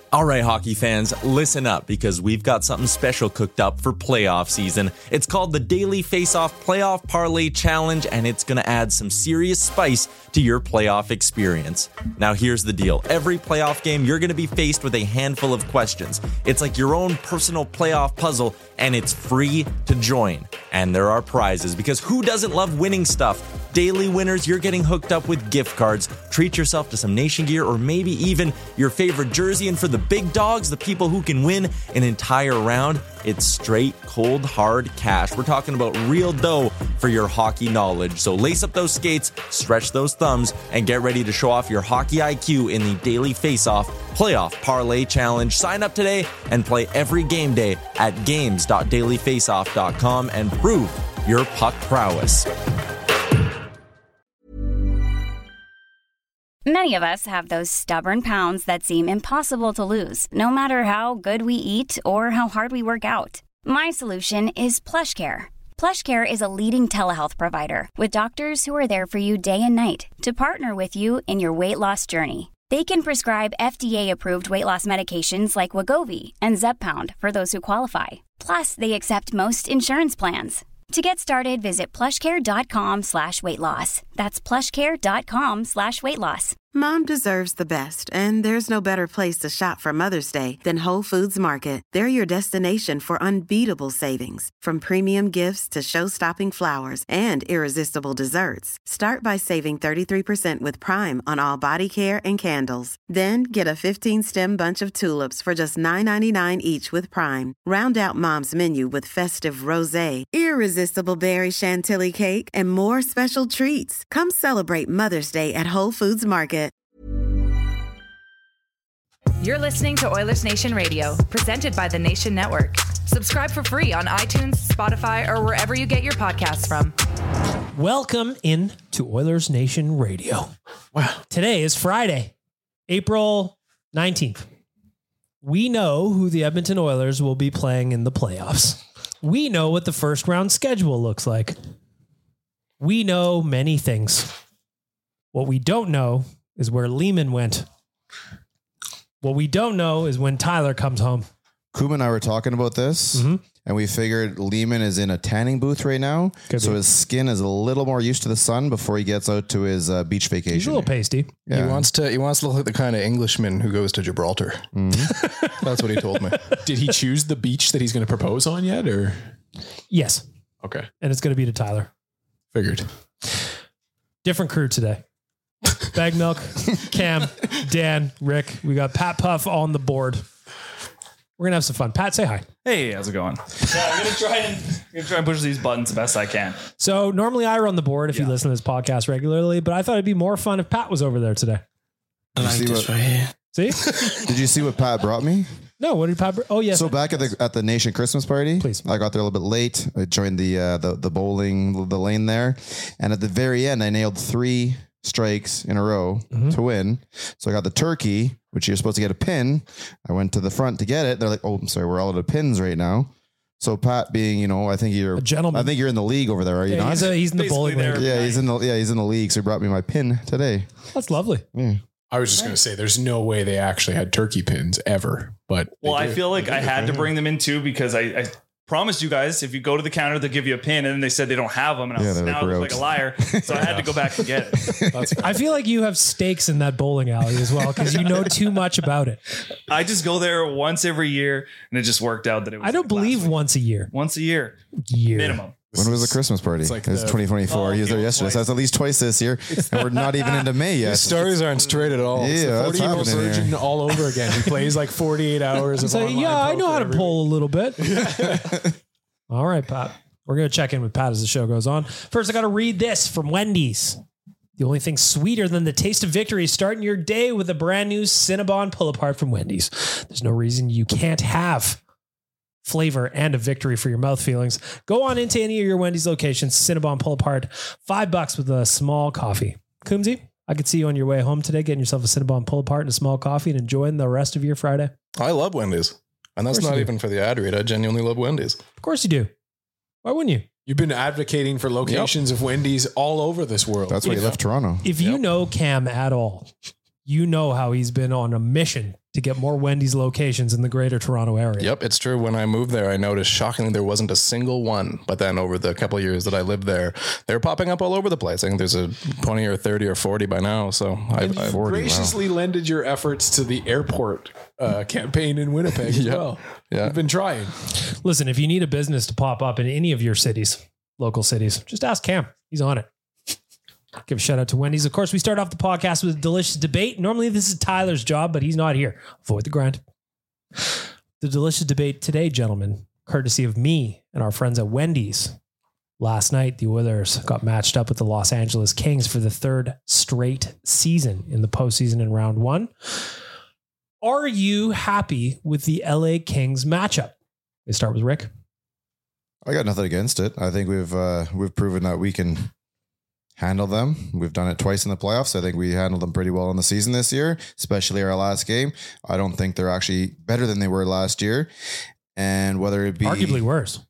All right, hockey fans, listen up because we've got something special cooked up for playoff season. It's called the Daily Face-Off Playoff Parlay Challenge, and it's going to add some serious spice to your playoff experience. Now, here's the deal. Every playoff game, you're going to be faced with a handful of questions. It's like your own personal playoff puzzle, and it's free to join. And there are prizes, because who doesn't love winning stuff? Daily winners, you're getting hooked up with gift cards. Treat yourself to some Nation gear or maybe even your favorite jersey. And for the big dogs, the people who can win an entire round, it's straight, cold, hard cash. We're talking about real dough for your hockey knowledge. So lace up those skates, stretch those thumbs, and get ready to show off your hockey IQ in the Daily Face-Off Playoff Parlay Challenge. Sign up today and play every game day at games.dailyfaceoff.com and prove your puck prowess. Many of us have those stubborn pounds that seem impossible to lose, no matter how good we eat or how hard we work out. My solution is PlushCare. PlushCare is a leading telehealth provider with doctors who are there for you day and night to partner with you in your weight loss journey. They can prescribe FDA-approved weight loss medications like Wegovy and Zepbound for those who qualify. Plus, they accept most insurance plans. To get started, visit plushcare.com/weightloss. That's plushcare.com/weightloss. Mom deserves the best, and there's no better place to shop for Mother's Day than Whole Foods Market. They're your destination for unbeatable savings, from premium gifts to show-stopping flowers and irresistible desserts. Start by saving 33% with Prime on all body care and candles. Then get a 15-stem bunch of tulips for just $9.99 each with Prime. Round out Mom's menu with festive rosé, irresistible berry chantilly cake, and more special treats. Come celebrate Mother's Day at Whole Foods Market. You're listening to Oilers Nation Radio, presented by the Nation Network. Subscribe for free on iTunes, Spotify, or wherever you get your podcasts from. Welcome in to Oilers Nation Radio. Wow. Today is Friday, April 19th. We know who the Edmonton Oilers will be playing in the playoffs. We know what the first round schedule looks like. We know many things. What we don't know is where Lehman went. What we don't know is when Tyler comes home. Kuma and I were talking about this, and we figured Lehman is in a tanning booth right now, so his skin is a little more used to the sun before he gets out to his beach vacation. He's a little pasty. Yeah. He wants to look like the kind of Englishman who goes to Gibraltar. That's what he told me. Did he choose the beach that he's going to propose on yet, or? Yes. Okay. And it's going to be to Tyler. Figured. Different crew today. Bag Milk, Cam, Dan, Rick. We got Pat Puff on the board. We're going to have some fun. Pat, say hi. Hey, how's it going? Yeah, I'm going to try and push these buttons the best I can. So normally I run the board if you listen to this podcast regularly, but I thought it'd be more fun if Pat was over there today. I like this right here. See? Did you see what Pat brought me? No, what did Pat oh, yes. So back at the Nation Christmas party, please. I got there a little bit late. I joined the bowling, the lane there. And at the very end, I nailed 3 strikes in a row to win. So I got the turkey, which you're supposed to get a pin. I went to the front to get it. They're like, oh, I'm sorry, we're all out of pins right now. So Pat being, I think you're a gentleman. I think you're in the league over there, are you not? He's in the bowling league. Yeah, he's in the league. So he brought me my pin today. That's lovely. Yeah. I was just going to say, there's no way they actually had turkey pins ever, but I feel like I had to bring them in too, because I promised you guys, if you go to the counter, they'll give you a pin, and then they said they don't have them, and I look like a liar, so I had to go back and get it. I feel like you have stakes in that bowling alley as well, because you know too much about it. I just go there once every year, and it just worked out that it was. I don't believe once a year. Once a year. Minimum. When was the Christmas party? It was 2024. He was there yesterday. So that's at least twice this year. And we're not even into May yet. His stories aren't straight at all. Yeah, it's the 40-year-old virgin all over again. He plays like 48 hours of online yeah, I know how to pull a little bit. Yeah. All right, Pat. We're going to check in with Pat as the show goes on. First, I got to read this from Wendy's. The only thing sweeter than the taste of victory is starting your day with a brand new Cinnabon pull-apart from Wendy's. There's no reason you can't have flavor and a victory for your mouth feelings. Go on into any of your Wendy's locations. Cinnabon pull-apart, $5 with a small coffee. Coombsy, I could see you on your way home today getting yourself a Cinnabon pull-apart and a small coffee and enjoying the rest of your Friday. I love Wendy's. And that's not even for the ad read. I genuinely love Wendy's. Of course you do. Why wouldn't you? You've been advocating for locations of Wendy's all over this world. That's why you left Toronto. If you know Cam at all, you know how he's been on a mission to get more Wendy's locations in the greater Toronto area. Yep, it's true. When I moved there, I noticed shockingly there wasn't a single one. But then over the couple of years that I lived there, they're popping up all over the place. I think there's a 20 or 30 or 40 by now. So I graciously lended your efforts to the airport campaign in Winnipeg as well. Yeah. You've been trying. Listen, if you need a business to pop up in any of your cities, local cities, just ask Cam. He's on it. Give a shout out to Wendy's. Of course, we start off the podcast with a delicious debate. Normally, this is Tyler's job, but he's not here. Avoid the grind. The delicious debate today, gentlemen, courtesy of me and our friends at Wendy's. Last night, the Oilers got matched up with the Los Angeles Kings for the third straight season in the postseason in round one. Are you happy with the LA Kings matchup? Let's start with Rick. I got nothing against it. I think we've proven that we can handle them. We've done it twice in the playoffs. I think we handled them pretty well in the season this year, especially our last game. I don't think they're actually better than they were last year. And whether it be arguably worse,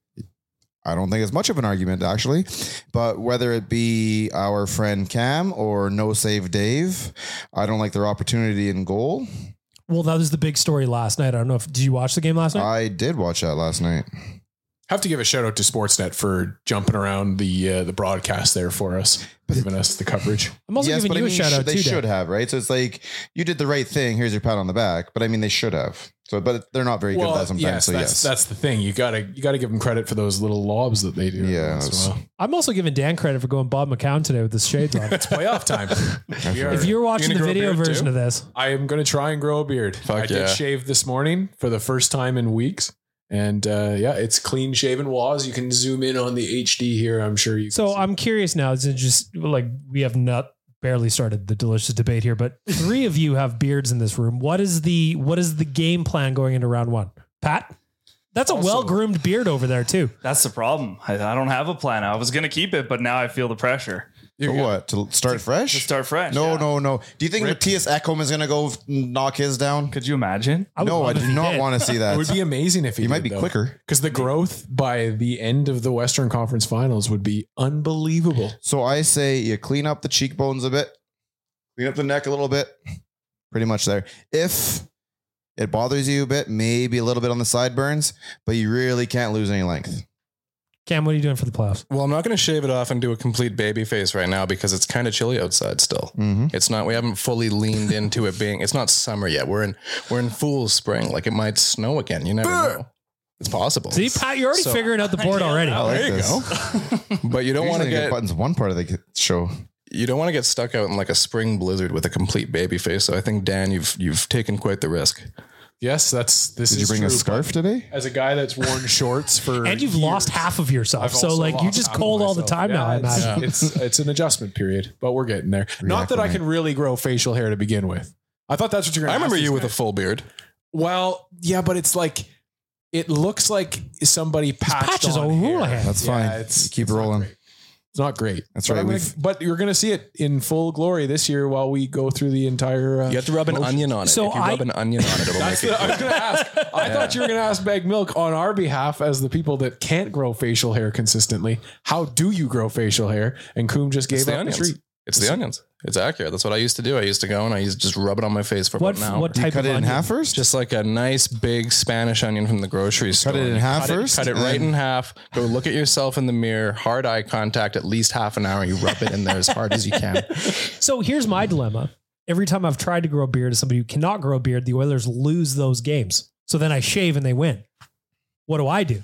I don't think it's much of an argument actually, but whether it be our friend Cam or No Save Dave, I don't like their opportunity in goal. Well, that was the big story last night. I don't know did you watch the game last night? I did watch that last night. Have to give a shout out to Sportsnet for jumping around the broadcast there for us, giving us the coverage. I'm also giving you a shout out too. They should have, right? So it's like you did the right thing. Here's your pat on the back. But I mean, they should have. So, but they're not very good at that sometimes. Yes, that's the thing. You gotta give them credit for those little lobs that they do. Yeah. I'm also giving Dan credit for going Bob McCown today with the shades on. It's playoff time. If you're watching the video version of this, I am going to try and grow a beard. I did shave this morning for the first time in weeks. And it's clean shaven walls. You can zoom in on the HD here. I'm sure you. So I'm curious now. Is it just like we have not barely started the delicious debate here, but three of you have beards in this room. What is the game plan going into round one? Pat, that's a well-groomed beard over there too. That's the problem. I don't have a plan. I was going to keep it, but now I feel the pressure. For what? To start fresh? To start fresh. No. Do you think Matthias Ekholm is going to go knock his down? Could you imagine? I do not want to see that. It would be amazing if he might be quicker. Because the growth by the end of the Western Conference Finals would be unbelievable. So I say you clean up the cheekbones a bit, clean up the neck a little bit, pretty much there. If it bothers you a bit, maybe a little bit on the sideburns, but you really can't lose any length. Cam, what are you doing for the playoffs? Well, I'm not going to shave it off and do a complete baby face right now because it's kind of chilly outside still. Mm-hmm. It's not, we haven't fully leaned into it being, it's not summer yet. We're in full spring. Like it might snow again. You never know. It's possible. See, Pat, you're already figuring out the board already. There you go. But you don't want to get buttons one part of the show. You don't want to get stuck out in like a spring blizzard with a complete baby face. So I think, Dan, you've taken quite the risk. Yes, Did you bring a scarf today? As a guy that's worn shorts for and you've years, lost half of yourself. So like you just cold all the time now, I imagine. It's an adjustment period, but we're getting there. Not that I can really grow facial hair to begin with. I thought that's what you're going to I remember you with a full beard. Well, yeah, but it's like, it looks like somebody patches on hair. That's fine. Keep rolling. It's not great. That's right. But you're going to see it in full glory this year while we go through the entire. You have to rub an onion on it. So if you rub an onion on it, it'll make it. I was going to ask. I thought you were going to ask Bag Milk on our behalf as the people that can't grow facial hair consistently. How do you grow facial hair? And Koom just gave up the treat. It's the onions. It's accurate. That's what I used to do. I used to go and I used to just rub it on my face for about an hour. What type cut of it in half first? Just like a nice big Spanish onion from the grocery store. Cut it in half first? Cut it right in half. Go look at yourself in the mirror. Hard eye contact. At least half an hour. You rub it in there as hard as you can. So here's my dilemma. Every time I've tried to grow a beard as somebody who cannot grow a beard, the Oilers lose those games. So then I shave and they win. What do I do?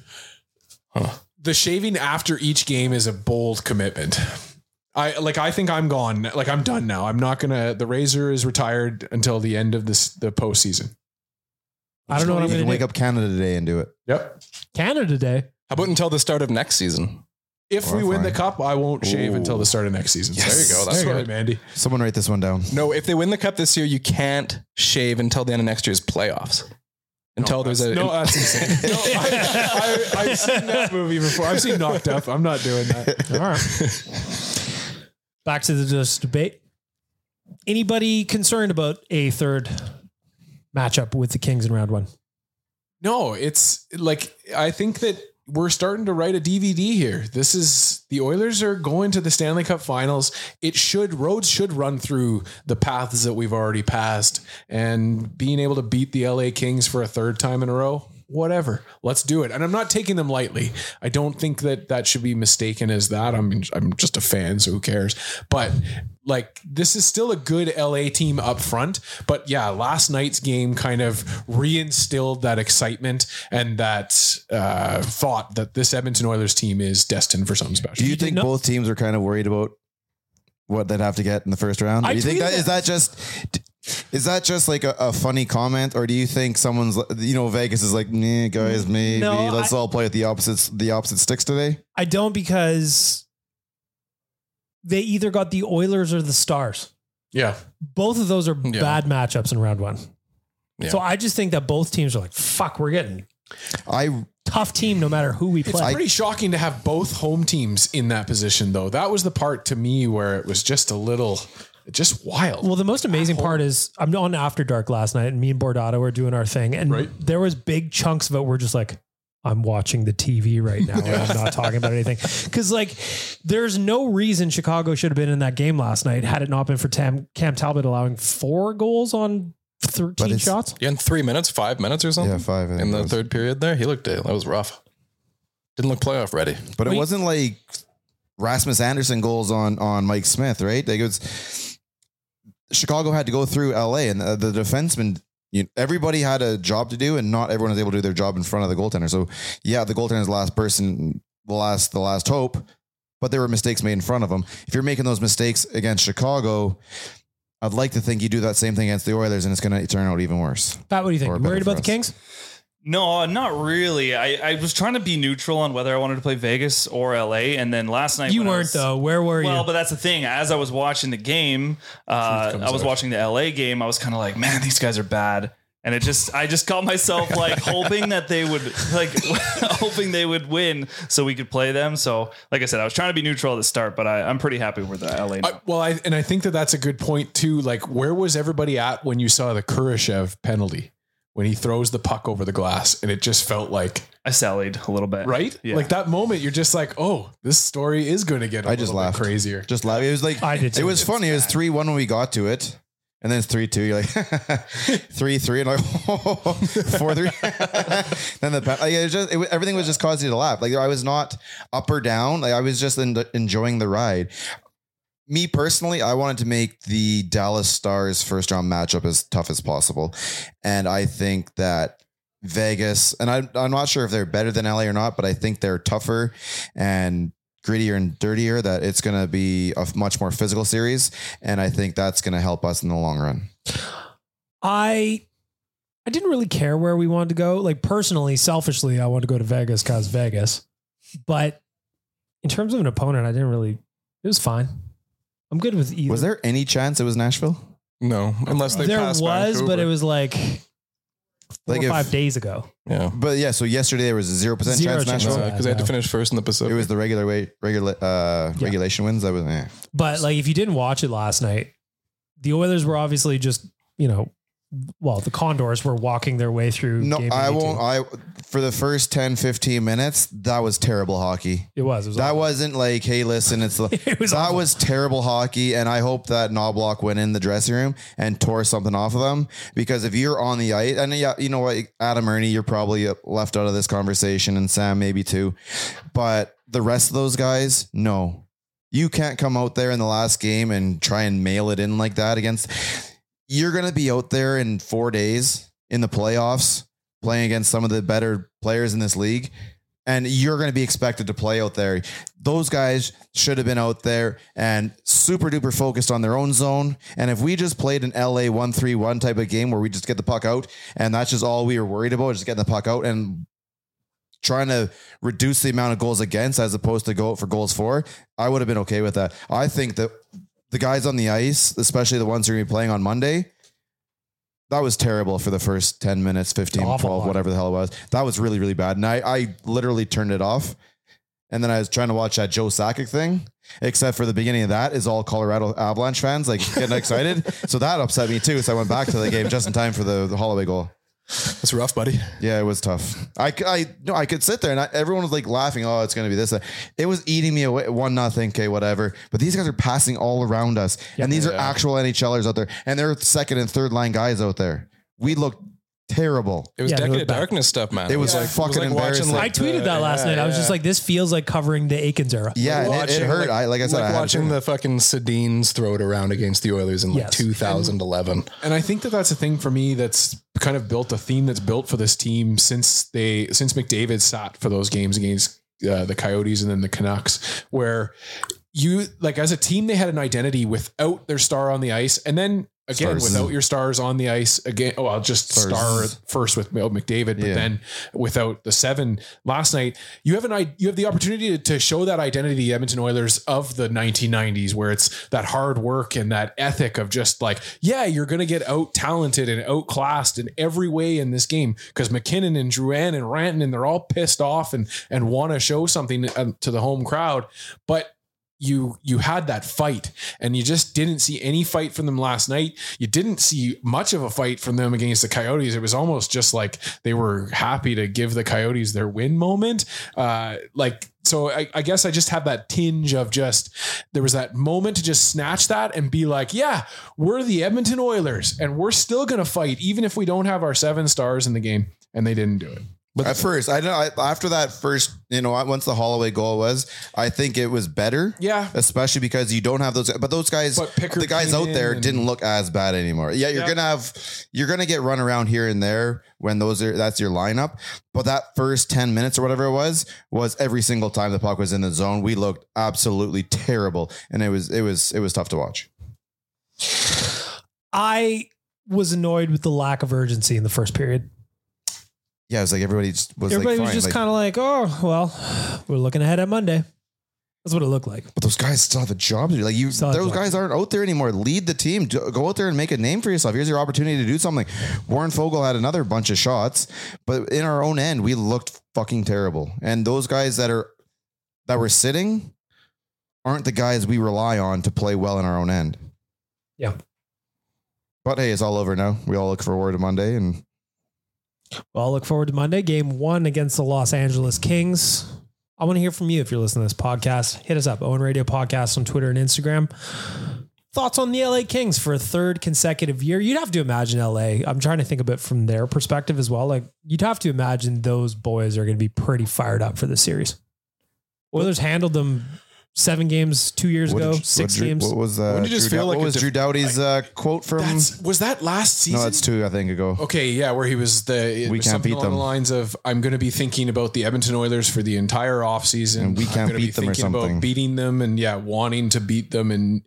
The shaving after each game is a bold commitment. I think I'm gone. Like I'm done now. I'm not gonna. The razor is retired until the end of the postseason. I don't know what I'm gonna wake up Canada Day and do it. Yep. Canada Day. How about until the start of next season? If we win the cup, I won't shave until the start of next season. Yes. There you go. That's right, Mandy. Someone write this one down. No, if they win the cup this year, you can't shave until the end of next year's playoffs. Until there's a... No, that's insane. I've seen that movie before. I've seen Knocked Up. I'm not doing that. All right. Back to the debate. Anybody concerned about a third matchup with the Kings in round one? No, it's like, I think that we're starting to write a DVD here. This is the Oilers are going to the Stanley Cup Finals. Roads should run through the paths that we've already passed, and being able to beat the LA Kings for a third time in a row. Whatever, let's do it. And I'm not taking them lightly. I don't think that should be mistaken as that. I'm just a fan, so who cares? But like, this is still a good LA team up front. But yeah, last night's game kind of reinstilled that excitement and that thought that this Edmonton Oilers team is destined for something special. Do you think both teams are kind of worried about what they'd have to get in the first round? Do you think that is that just like a funny comment, or do you think someone's, Vegas is like, nah, guys, maybe let's all play at the opposite sticks today? I don't, because they either got the Oilers or the Stars. Yeah. Both of those are bad matchups in round one. Yeah. So I just think that both teams are like, fuck, we're getting tough team no matter who we play. It's pretty shocking to have both home teams in that position, though. That was the part to me where it was just a little... just wild. Well, the most amazing part is I'm on After Dark last night, and me and Bordado were doing our thing, and there was big chunks of it. We're just like, I'm watching the TV right now, and I'm not talking about anything. Because like, there's no reason Chicago should have been in that game last night had it not been for Cam Talbot allowing 4 goals on 13 shots. Yeah, in 3 minutes, 5 minutes or something. Yeah, 5 in the third period. There, he looked. That was rough. Didn't look playoff ready. But it wasn't like Rasmus Anderson goals on Mike Smith, right? Like, it was. Chicago had to go through LA, and the defenseman, everybody had a job to do, and not everyone was able to do their job in front of the goaltender. So yeah, the goaltender is the last person, the last hope, but there were mistakes made in front of them. If you're making those mistakes against Chicago, I'd like to think you do that same thing against the Oilers, and it's going to turn out even worse. Pat, what do you think? You worried about the Kings? No, not really. I was trying to be neutral on whether I wanted to play Vegas or LA. And then last night... You weren't, though. Where were you? Well, but that's the thing. As I was watching the game, I was watching the LA game. I was kind of like, man, these guys are bad. And I just caught myself like hoping that they would hoping they would win so we could play them. So like I said, I was trying to be neutral at the start, but I'm pretty happy with the LA now. I think that's a good point too. Like, where was everybody at when you saw the Kurashev penalty? When he throws the puck over the glass, and it just felt like I sallied a little bit, right? Yeah. Like that moment, you're just like, "Oh, this story is going to get a little bit crazier." Just laugh. It was like it was funny. It was 3-1 when we got to it, and then it's 3-2. You're like 3-3, and like 4-3. Then everything was just causing you to laugh. Like, I was not up or down. Like, I was just enjoying the ride. Me personally, I wanted to make the Dallas Stars first round matchup as tough as possible. And I think that Vegas, and I'm not sure if they're better than LA or not, but I think they're tougher and grittier and dirtier, that it's going to be a much more physical series. And I think that's going to help us in the long run. I didn't really care where we wanted to go. Like, personally, selfishly, I wanted to go to Vegas because Vegas. But in terms of an opponent, it was fine. I'm good with either. Was there any chance it was Nashville? No, unless they passed Vancouver. But it was like 4 or 5 days ago. Yeah. But yeah, so yesterday there was a 0% chance Nashville. Because they had to finish first in the Pacific. It was the regulation wins. That was, But like, if you didn't watch it last night, the Oilers were obviously just, the Condors were walking their way through. No, I won't. For the first 10, 15 minutes, that was terrible hockey. It was that awful. Wasn't like, hey, listen, was terrible hockey. And I hope that Knobloch went in the dressing room and tore something off of them, because if you're on the ice, and yeah, you know what, Adam Ernie, you're probably left out of this conversation, and Sam maybe too, but the rest of those guys, no, you can't come out there in the last game and try and mail it in like that you're going to be out there in 4 days in the playoffs playing against some of the better players in this league, and you're going to be expected to play out there. Those guys should have been out there and super duper focused on their own zone. And if we just played an LA 1-3-1 type of game where we just get the puck out, and that's just all we were worried about, just getting the puck out and trying to reduce the amount of goals against as opposed to go out for goals for, I would have been okay with that. I think that the guys on the ice, especially the ones who are going to be playing on Monday, that was terrible for the first 10 minutes, 15, 12, whatever the hell it was. That was really, really bad. And I literally turned it off. And then I was trying to watch that Joe Sakic thing, except for the beginning of that is all Colorado Avalanche fans like getting excited. So that upset me too. So I went back to the game just in time for the Holloway goal. That's rough, buddy. Yeah, it was tough. I could sit there and everyone was like laughing. Oh, it's going to be this. It was eating me away. 1-0. Okay, whatever. But these guys are passing all around us. And these are actual NHLers out there. And they're second and third line guys out there. We look terrible. It was Decade of Darkness stuff, man. It was fucking embarrassing. I tweeted that last night. I was just like, this feels like covering the Aikens era. Yeah, and it hurt. Like I said, like watching the fucking Sedins throw it around against the Oilers in 2011. And I think that's a thing for me that's kind of built a theme that's built for this team since McDavid sat for those games against the Coyotes and then the Canucks, where you like as a team, they had an identity without their star on the ice. And then again, without your stars on the ice again. Oh, I'll just star first with McDavid, but then without the 7 last night, you have the opportunity to show that identity, the Edmonton Oilers of the 1990s, where it's that hard work and that ethic of just like, yeah, you're going to get out talented and outclassed in every way in this game because McKinnon and Drouin and Rantanen, they're all pissed off and want to show something to the home crowd, but you had that fight and you just didn't see any fight from them last night. You didn't see much of a fight from them against the Coyotes. It was almost just like they were happy to give the Coyotes their win moment. So I guess I just have that tinge of just, there was that moment to just snatch that and be like, yeah, we're the Edmonton Oilers and we're still going to fight even if we don't have our 7 stars in the game. And they didn't do it. But at first, after that first, once the Holloway goal was, I think it was better. Yeah. Especially because you don't have those, but those guys, the guys out there didn't look as bad anymore. Yeah. You're going to get run around here and there when that's your lineup. But that first 10 minutes or whatever it was every single time the puck was in the zone, we looked absolutely terrible. And it was tough to watch. I was annoyed with the lack of urgency in the first period. Yeah, it was like everybody was just kind of like, oh, well, we're looking ahead at Monday. That's what it looked like. But those guys still have a job to do. Like those guys aren't out there anymore. Lead the team. Go out there and make a name for yourself. Here's your opportunity to do something. Warren Fogle had another bunch of shots, but in our own end, we looked fucking terrible. And those guys that were sitting aren't the guys we rely on to play well in our own end. Yeah. But hey, it's all over now. We all look forward to Monday and. Well, I'll look forward to Monday. Game 1 against the Los Angeles Kings. I want to hear from you if you're listening to this podcast. Hit us up, Owen Radio Podcast on Twitter and Instagram. Thoughts on the LA Kings for a 3rd consecutive year? You'd have to imagine LA. I'm trying to think of it from their perspective as well. Like you'd have to imagine those boys are going to be pretty fired up for this series. Oilers handled them 7 games 2 years ago, 6 games. What was Drew Doughty's quote from? Was that last season? No, it's 2, I think, ago. Okay, yeah, where he was we can't beat them. Along the lines of, I'm going to be thinking about the Edmonton Oilers for the entire offseason. And we can't beat them or something. About beating them and wanting to beat them. And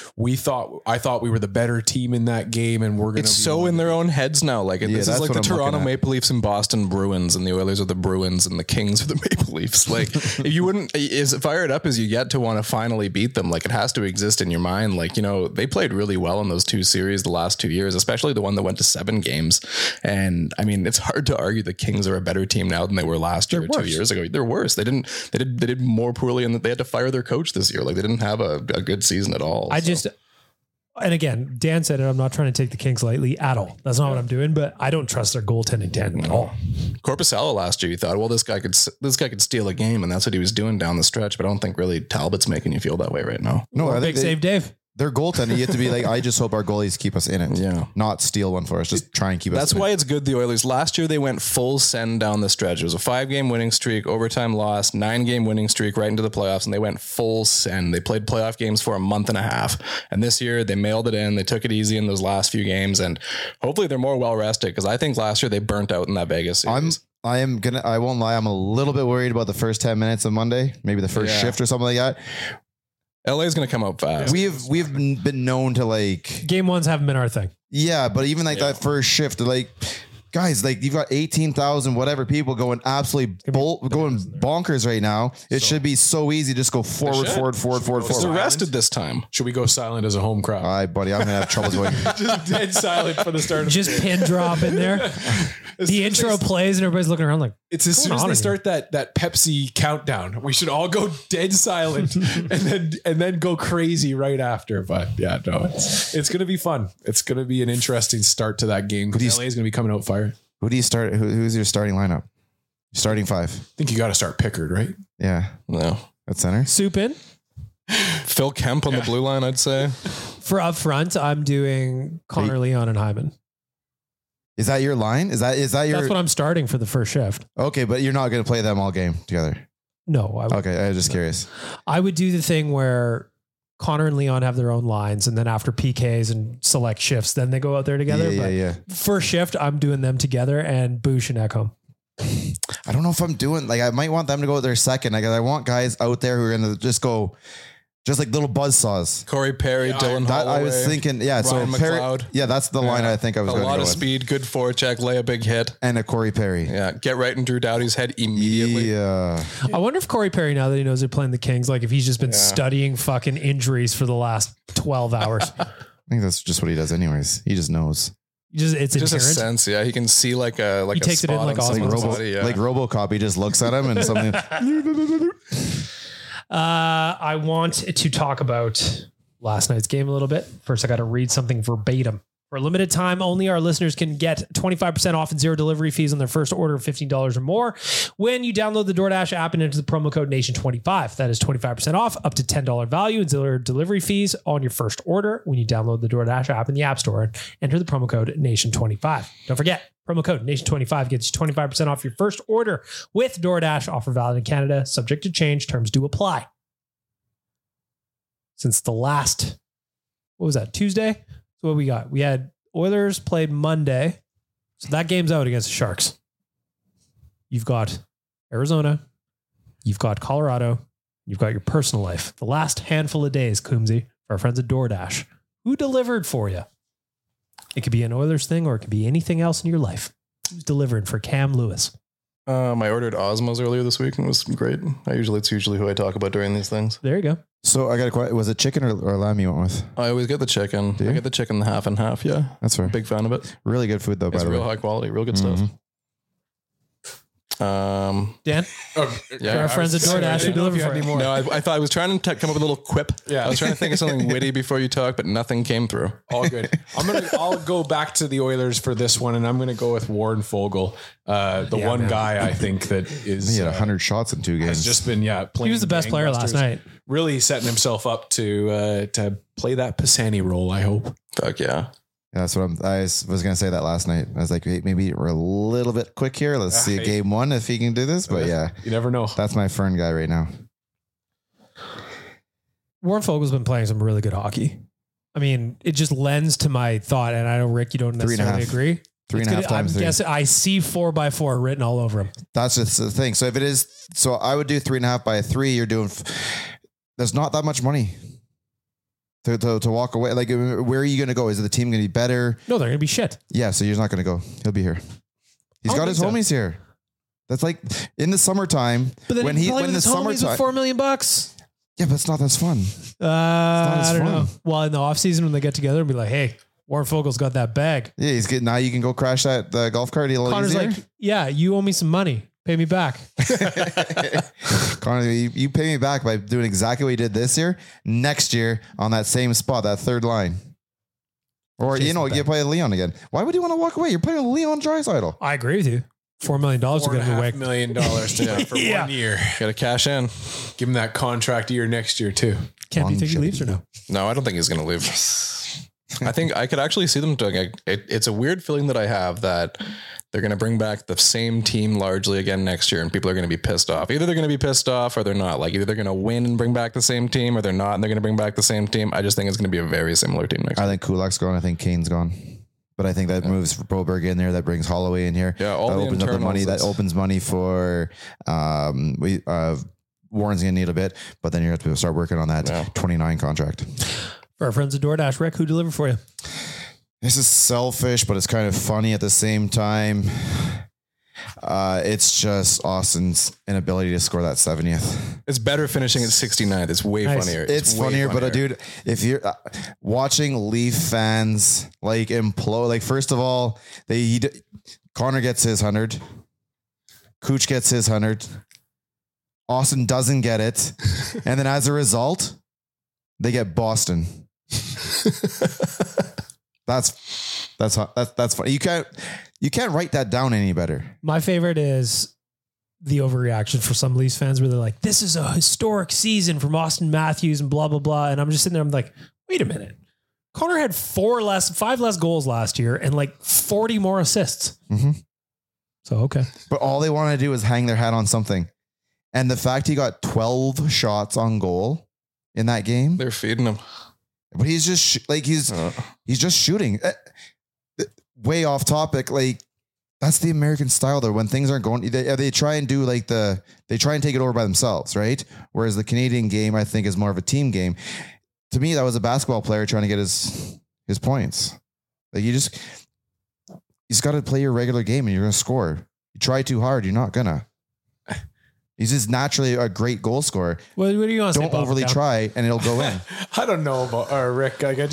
I thought we were the better team in that game and we're going to. It's so in their own heads now. Like this is like the Toronto Maple Leafs and Boston Bruins, and the Oilers are the Bruins and the Kings are the Maple Leafs. Like if you wouldn't as fired up as you get to want to finally beat them, like it has to exist in your mind. Like, they played really well in those 2 series the last 2 years, especially the one that went to 7 games. And I mean, it's hard to argue the Kings are a better team now than they were last year or 2 years ago. They're worse. They did more poorly, and they had to fire their coach this year. Like they didn't have a good season at all. And again, Dan said it, I'm not trying to take the Kings lightly at all. That's not what I'm doing, but I don't trust their goaltending tandem at all. Korpisalo last year, you thought, well, this guy could steal a game, and that's what he was doing down the stretch. But I don't think really Talbot's making you feel that way right now. No, I think big save, Dave. Their goaltender, you have to be like, I just hope our goalies keep us in it. Yeah. Not steal one for us. Just try and keep us in it. That's why it's good. The Oilers last year, they went full send down the stretch. It was a 5-game winning streak, overtime loss, 9-game winning streak right into the playoffs. And they went full send. They played playoff games for a month and a half. And this year they mailed it in. They took it easy in those last few games. And hopefully they're more well rested, because I think last year they burnt out in that Vegas series. I won't lie. I'm a little bit worried about the first 10 minutes of Monday, maybe the first shift or something like that. LA is going to come out fast. We've been known to like game 1s haven't been our thing. Yeah, but even like that first shift, like guys, like you've got 18,000 whatever people going absolutely going bonkers right now. It should be so easy. Just go forward. It's arrested this time. Should we go silent as a home crowd? All right, buddy. I'm gonna have trouble going. Just dead silent for the start. Just pin drop in there. The intro plays and everybody's looking around like, it's as soon as they start that Pepsi countdown, we should all go dead silent and then go crazy right after. But yeah, no, it's going to be fun. It's going to be an interesting start to that game, because LA is going to be coming out fire. Who do you start? Who's your starting lineup? Starting five. I think you got to start Pickard, right? Yeah. No. At center. Soup in. Phil Kemp on the blue line, I'd say. For up front, I'm doing Connor Leon and Hyman. Is that your line? Is that your? That's what I'm starting for the first shift. Okay, but you're not going to play them all game together. No. Okay, I was just curious. I would do the thing where Connor and Leon have their own lines, and then after PKs and select shifts, then they go out there together. Yeah. First shift, I'm doing them together, and Boosh and Ekholm. I don't know if I'm doing, like, I might want them to go there second. Like, I want guys out there who are going to just go, just like little buzzsaws. Corey Perry, Dylan Holloway. I was thinking, Ryan so Perry, McLeod. that's the line I think I was going to go with. A lot of speed, good forecheck, lay a big hit. And a Corey Perry. Yeah, get right in Drew Doughty's head immediately. Yeah. I wonder if Corey Perry, now that he knows they're playing the Kings, like if he's just been studying fucking injuries for the last 12 hours. I think that's just what he does anyways. He just knows. It's just inherent. A sense, yeah. He can see like a he takes it in like like RoboCop. He just looks at him and something. I want to talk about last night's game a little bit. First, I got to read something verbatim. For a limited time, only our listeners can get 25% off and zero delivery fees on their first order of $15 or more when you download the DoorDash app and enter the promo code NATION25. That is 25% off, up to $10 value and zero delivery fees on your first order when you download the DoorDash app in the App Store and enter the promo code NATION25. Don't forget, promo code NATION25 gets you 25% off your first order with DoorDash. Offer valid in Canada, subject to change. Terms do apply. Since the last, what was that, Tuesday? So what we got? We had Oilers played Monday. So that game's out against the Sharks. You've got Arizona. You've got Colorado. You've got your personal life. The last handful of days, Coombsy, for our friends at DoorDash. Who delivered for you? It could be an Oilers thing or it could be anything else in your life. Who's delivering for Cam Lewis? I ordered Osmos earlier this week and it was great. It's usually who I talk about during these things. There you go. So I got a question. Was it chicken or lamb you went with? I always get the chicken. I get the chicken half and half. Yeah. That's fair. Big fan of it. Really good food though, by it's the way. Real high quality, real good stuff. Dan? For our friends at DoorDash who deliver for you. No, I thought I was trying to come up with a little quip. Yeah. I was trying to think of something witty before you talk, but nothing came through. All good. I'll go back to the Oilers for this one, and I'm going to go with Warren Fogle, guy I think that is. He had 100 shots in 2 games. Has just been playing. He was the best player last night. Really setting himself up to play that Pisani role. I hope. Fuck yeah. Yeah, that's what I was going to say that last night. I was like, hey, maybe we're a little bit quick here. Let's see game one if he can do this. But yeah, you never know. That's my Fern guy right now. Warren Fogel's been playing some really good hockey. I mean, it just lends to my thought, and I know, Rick, you don't necessarily agree. 3.5 times. I'm guessing I see 4x4 written all over him. That's just the thing. So if it is, so I would do 3.5 by 3. You're doing, there's not that much money. To walk away. Like, where are you going to go? Is the team going to be better? No, they're going to be shit. Yeah, so you're not going to go. He'll be here. He's got his homies here. That's like in the summertime. But then when the summertime, $4 million. Yeah, but it's not as fun. I don't know. Well, in the off season when they get together and be like, "Hey, Warren Fogel's got that bag." Yeah, he's good. Now you can go crash that golf cart a little Connor's easier. like, "Yeah, you owe me some money. Pay me back." Connor, you pay me back by doing exactly what you did this year. Next year on that same spot, that third line. Or, you play Leon again. Why would you want to walk away? You're playing Leon Draisaitl. I agree with you. $4 million to get him away. $4.5 million for 1 year. Got to cash in. Give him that contract year next year too. Can't be think he leaves or no? No, I don't think he's going to leave. I think I could actually see them doing it. It's a weird feeling that I have that they're going to bring back the same team largely again next year, and people are going to be pissed off. Either they're going to be pissed off or they're not. Like, either they're going to win and bring back the same team, or they're not and they're going to bring back the same team. I just think it's going to be a very similar team next year. I think Kulak's gone. I think Kane's gone. But I think that moves Broberg in there. That brings Holloway in here. Yeah, all that the opens up the money. That opens money for Warren's going to need a bit, but then you have to start working on that 29 contract. For our friends at DoorDash, Rick, who delivered for you? This is selfish, but it's kind of funny at the same time. It's just Austin's inability to score that 70th. It's better finishing at 69th. It's way funnier. It's funnier, but dude, if you're watching Leaf fans like implode, like first of all, Connor gets his 100, Cooch gets his 100, Austin doesn't get it, and then as a result, they get Boston. That's funny. You can't write that down any better. My favorite is the overreaction for some Leafs fans where they're like, this is a historic season from Austin Matthews and blah, blah, blah. And I'm just sitting there. I'm like, wait a minute. Connor had 5 less goals last year and like 40 more assists. Mm-hmm. So, okay. But all they want to do is hang their hat on something. And the fact he got 12 shots on goal in that game. They're feeding him. But he's just he's just shooting. Way off topic. Like, that's the American style though. When things aren't going, they try and do like they try and take it over by themselves, right? Whereas the Canadian game, I think, is more of a team game. To me, that was a basketball player trying to get his points. Like, you just got to play your regular game and you're going to score. You try too hard, you're not gonna. He's just naturally a great goal scorer. What do you want to say? Don't overly try and it'll go in. I don't know about Rick. Like,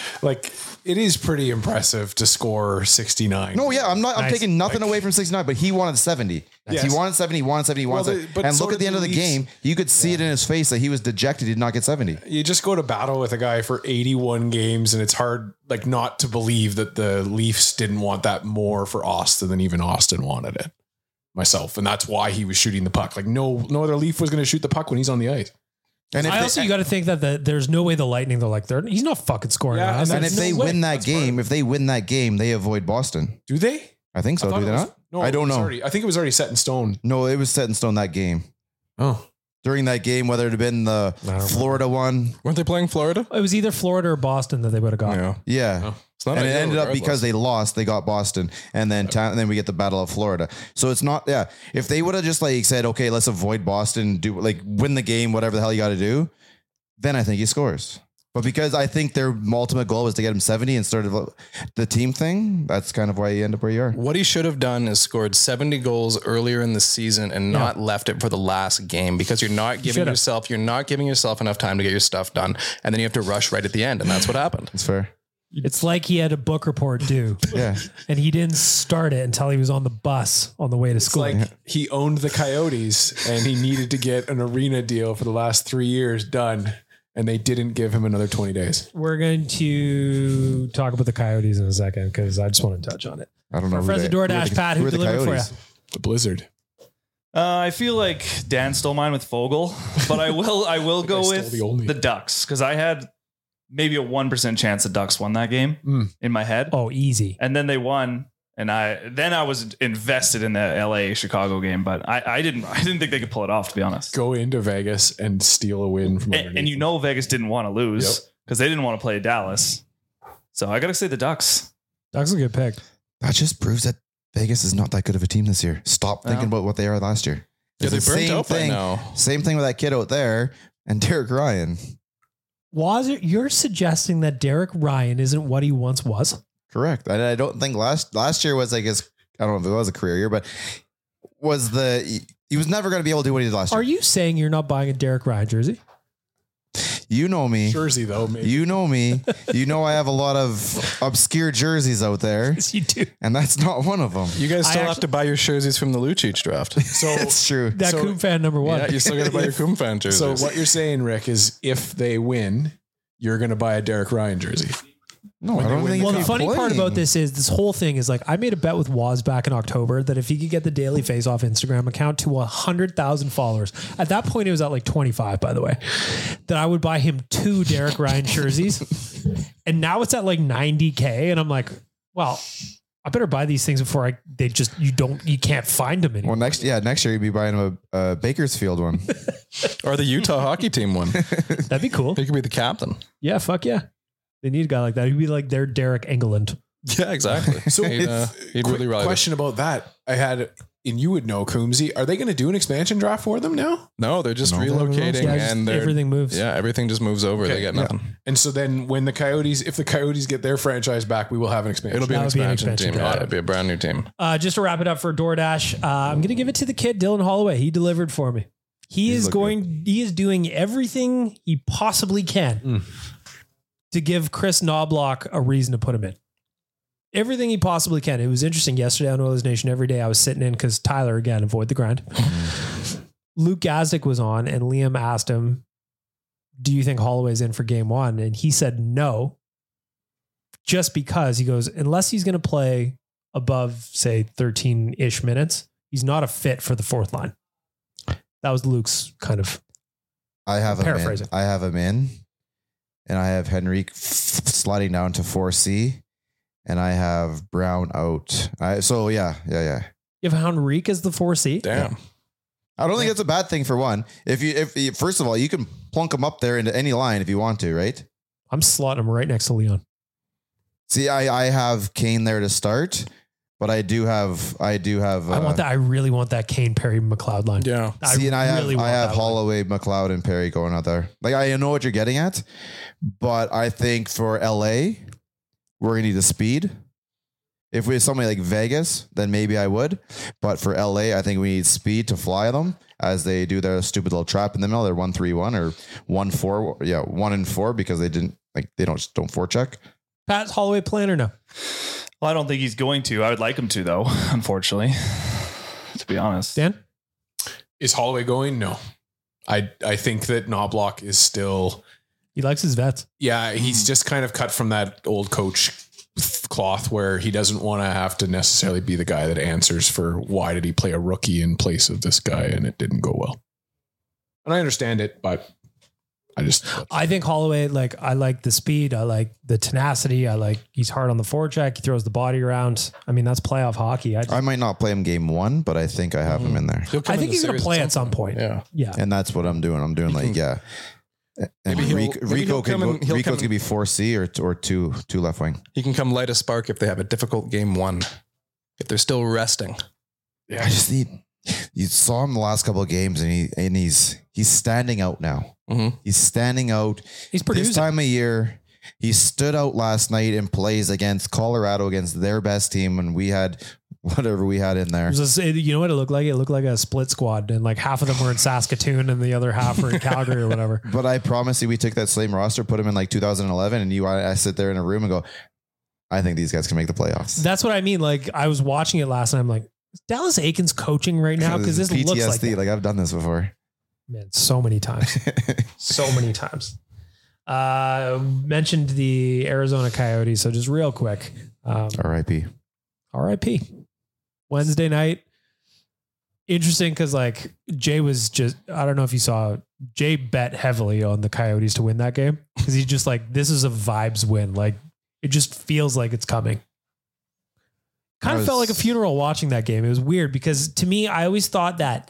it is pretty impressive to score 69. No, yeah, I'm taking nothing away from 69, but he wanted 70. Yes. He wanted 70, he wanted 70, he wanted 70. And so look at the end of the game, you could see it in his face that he was dejected. He did not get 70. You just go to battle with a guy for 81 games, and it's hard, like, not to believe that the Leafs didn't want that more for Austin than even Austin wanted it. Myself, and that's why he was shooting the puck. Like, no other Leaf was going to shoot the puck when he's on the ice. And you got to think that there's no way the Lightning, he's not fucking scoring. Yeah, and if they win that game, they avoid Boston. Do they? I think so. Do they not? No, I don't know. I think it was already set in stone. No, it was set in stone that game. Oh. During that game, whether it had been the Florida one. Weren't they playing Florida? It was either Florida or Boston that they would have got. Yeah. Oh. And it ended up because they lost, they got Boston, and then we get the Battle of Florida. So it's not, if they would have just like said, okay, let's avoid Boston, win the game, whatever the hell you got to do, then I think he scores. But because I think their ultimate goal was to get him 70 and started the team thing, that's kind of why you end up where you are. What he should have done is scored 70 goals earlier in the season and not left it for the last game, because you're not giving yourself enough time to get your stuff done, and then you have to rush right at the end, and that's what happened. That's fair. It's like he had a book report due. Yeah. And he didn't start it until he was on the bus on the way to school. It's like he owned the Coyotes and he needed to get an arena deal for the last 3 years done, and they didn't give him another 20 days. We're going to talk about the Coyotes in a second because I just want to touch on it. I don't know. Our friends at DoorDash, Pat, who delivered for you? The Blizzard. I feel like Dan stole mine with Fogle, but I will go with the Ducks, because I had maybe a 1% chance the Ducks won that game in my head. Oh, easy. And then they won. And I was invested in the LA Chicago game, but I didn't think they could pull it off, to be honest. Go into Vegas and steal a win from underneath. And Vegas didn't want to lose because they didn't want to play Dallas. So I got to say the Ducks. Ducks are a good pick. That just proves that Vegas is not that good of a team this year. Stop thinking about what they are last year. Yeah, they burnt out by now. Same thing with that kid out there and Derek Ryan. You're suggesting that Derek Ryan isn't what he once was? Correct. I don't think last year was like his, I don't know if it was a career year, but he was never going to be able to do what he did last year. Are you saying you're not buying a Derek Ryan jersey? You know me. Jersey though, maybe. You know me. You know I have a lot of obscure jerseys out there. Yes, you do. And that's not one of them. You guys still have to buy your jerseys from the Lucic draft. So it's true. That Coom fan number one. Yeah, you still got to buy your Coom fan jerseys. So what you're saying, Rick, is if they win, you're going to buy a Derek Ryan jersey. No, I don't think. Well, the funny part about this is this whole thing is like, I made a bet with Waz back in October that if he could get the Daily Face Off Instagram account to 100,000 followers, at that point it was at like 25, by the way, that I would buy him 2 Derek Ryan jerseys. And now it's at like 90K. And I'm like, well, I better buy these things before you can't find them anymore. Well, next year you'd be buying him a Bakersfield one. Or the Utah hockey team one. That'd be cool. He could be the captain. Yeah, fuck yeah. They need a guy like that. He'd be like their Derek England. Yeah, exactly. So he'd really rally. Question about that. I had, and you would know, Coombsy, are they going to do an expansion draft for them now? No, they're just relocating and everything moves. Yeah, everything just moves over. Okay, they get nothing. Yeah. And so then when if the Coyotes get their franchise back, we will have an expansion. It'll be an expansion team. draft. It'll be a brand new team. Just to wrap it up for DoorDash, I'm going to give it to the kid, Dylan Holloway. He delivered for me. He is doing everything he possibly can to give Chris Knobloch a reason to put him in. Everything he possibly can. It was interesting yesterday on Oilers Nation. Every day I was sitting in because Tyler, again, avoid the grind. Luke Gazdic was on and Liam asked him, do you think Holloway's in for game 1? And he said no, just because he goes, unless he's going to play above, say, 13-ish minutes, he's not a fit for the fourth line. That was Luke's kind of paraphrasing. I have him in, and I have Henrique sliding down to 4C, and I have Brown out. Yeah. You have Henrique as the 4C? Damn. Yeah. I don't think it's a bad thing for one. If first of all, you can plunk him up there into any line if you want to, right? I'm slotting him right next to Leon. See, I have Kane there to start, but I do have. I want that. I really want that Kane, Perry, McLeod line. Yeah. I have Holloway, McLeod, and Perry going out there. Like, I know what you're getting at, but I think for LA, we're gonna need the speed. If we have somebody like Vegas, then maybe I would. But for LA, I think we need speed to fly them as they do their stupid little trap in the middle. They're 1-3-1 or 1-4. Yeah, 1-4 because they don't forecheck. Pat's Holloway playing or no? Well, I don't think he's going to. I would like him to, though, unfortunately, to be honest. Dan? Is Holloway going? No. I think that Knobloch is still... He likes his vets. Yeah, he's just kind of cut from that old coach cloth where he doesn't want to have to necessarily be the guy that answers for why did he play a rookie in place of this guy and it didn't go well. And I understand it, but I think Holloway, like, I like the speed. I like the tenacity. He's hard on the forecheck. He throws the body around. I mean, that's playoff hockey. I might not play him game 1, but I think I have him in there. I think he's going to play at some point. Yeah. And that's what I'm doing. I'm doing And Rico's going to be 4C or two left wing. He can come light a spark if they have a difficult game 1. If they're still resting. Yeah, you saw him the last couple of games and he's standing out now. Mm-hmm. He's standing out. He's producing. This time of year, he stood out last night in plays against Colorado, against their best team, and we had whatever we had in there. You know what it looked like? It looked like a split squad, and like half of them were in Saskatoon and the other half were in Calgary or whatever. But I promise you, we took that same roster, put him in like 2011, and I sit there in a room and go, I think these guys can make the playoffs. That's what I mean. Like, I was watching it last night. I'm like, is Dallas Aikens coaching right now? Because this PTSD, looks like that. Like I've done this before. Man, so many times. So many times. Mentioned the Arizona Coyotes. So just real quick. RIP. Wednesday night. Interesting because like Jay was just, I don't know if you saw, Jay bet heavily on the Coyotes to win that game because he's just like, this is a vibes win. Like it just feels like it's coming. Kind of felt like a funeral watching that game. It was weird because to me, I always thought that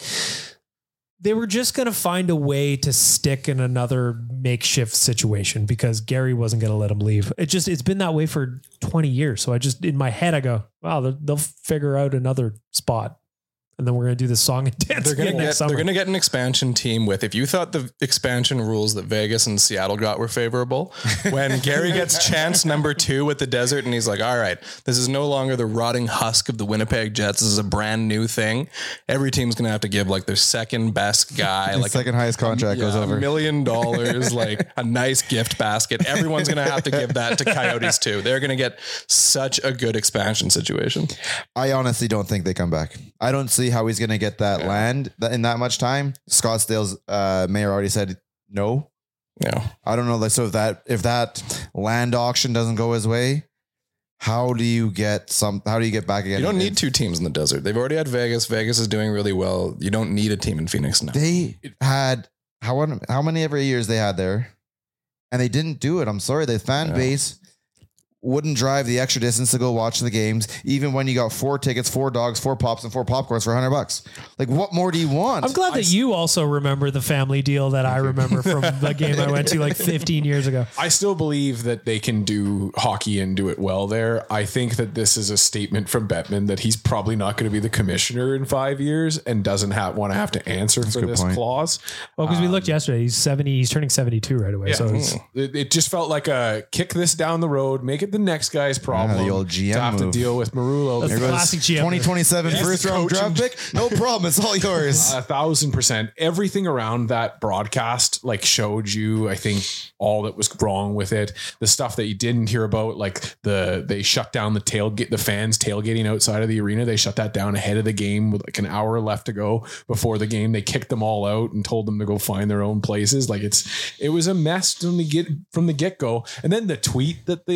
they were just going to find a way to stick in another makeshift situation because Gary wasn't going to let him leave. It's been that way for 20 years. So in my head, I go, wow, they'll figure out another spot. And then we're going to do this song and dance. They're going to get an expansion team with, if you thought the expansion rules that Vegas and Seattle got were favorable, when Gary gets chance number 2 with the Desert and he's like, all right, this is no longer the rotting husk of the Winnipeg Jets. This is a brand new thing. Every team's going to have to give like their second best guy, like second highest contract goes over $1 million, like a nice gift basket. Everyone's going to have to give that to Coyotes too. They're going to get such a good expansion situation. I honestly don't think they come back. I don't see how he's going to get that land in that much time. Scottsdale's mayor already said no. Yeah. I don't know. Like, so if that land auction doesn't go his way, how do you get back again? You don't need 2 teams in the Desert. They've already had Vegas. Vegas is doing really well. You don't need a team in Phoenix now. They had how many every years they had there, and they didn't do it. I'm sorry. The fan base wouldn't drive the extra distance to go watch the games, even when you got 4 tickets, 4 dogs, 4 pops, and 4 popcorns for $100. Like, what more do you want? I'm glad that you also remember the family deal that I remember from the game I went to like 15 years ago. I still believe that they can do hockey and do it well there. I think that this is a statement from Bettman that he's probably not going to be the commissioner in 5 years and doesn't want to have to answer for this clause. Well, because we looked yesterday, he's 70, he's turning 72 right away. Yeah. So it just felt like a kick this down the road, make it the next guy's problem. The old GM to have to deal with Marullo. That's the classic GM. 2027 first round draft pick. No problem. It's all yours. 1,000%. Everything around that broadcast like showed you, I think, all that was wrong with it. The stuff that you didn't hear about, like they shut down the fans tailgating outside of the arena. They shut that down ahead of the game with like an hour left to go before the game. They kicked them all out and told them to go find their own places. Like it was a mess from the get go. And then the tweet that the Coyotes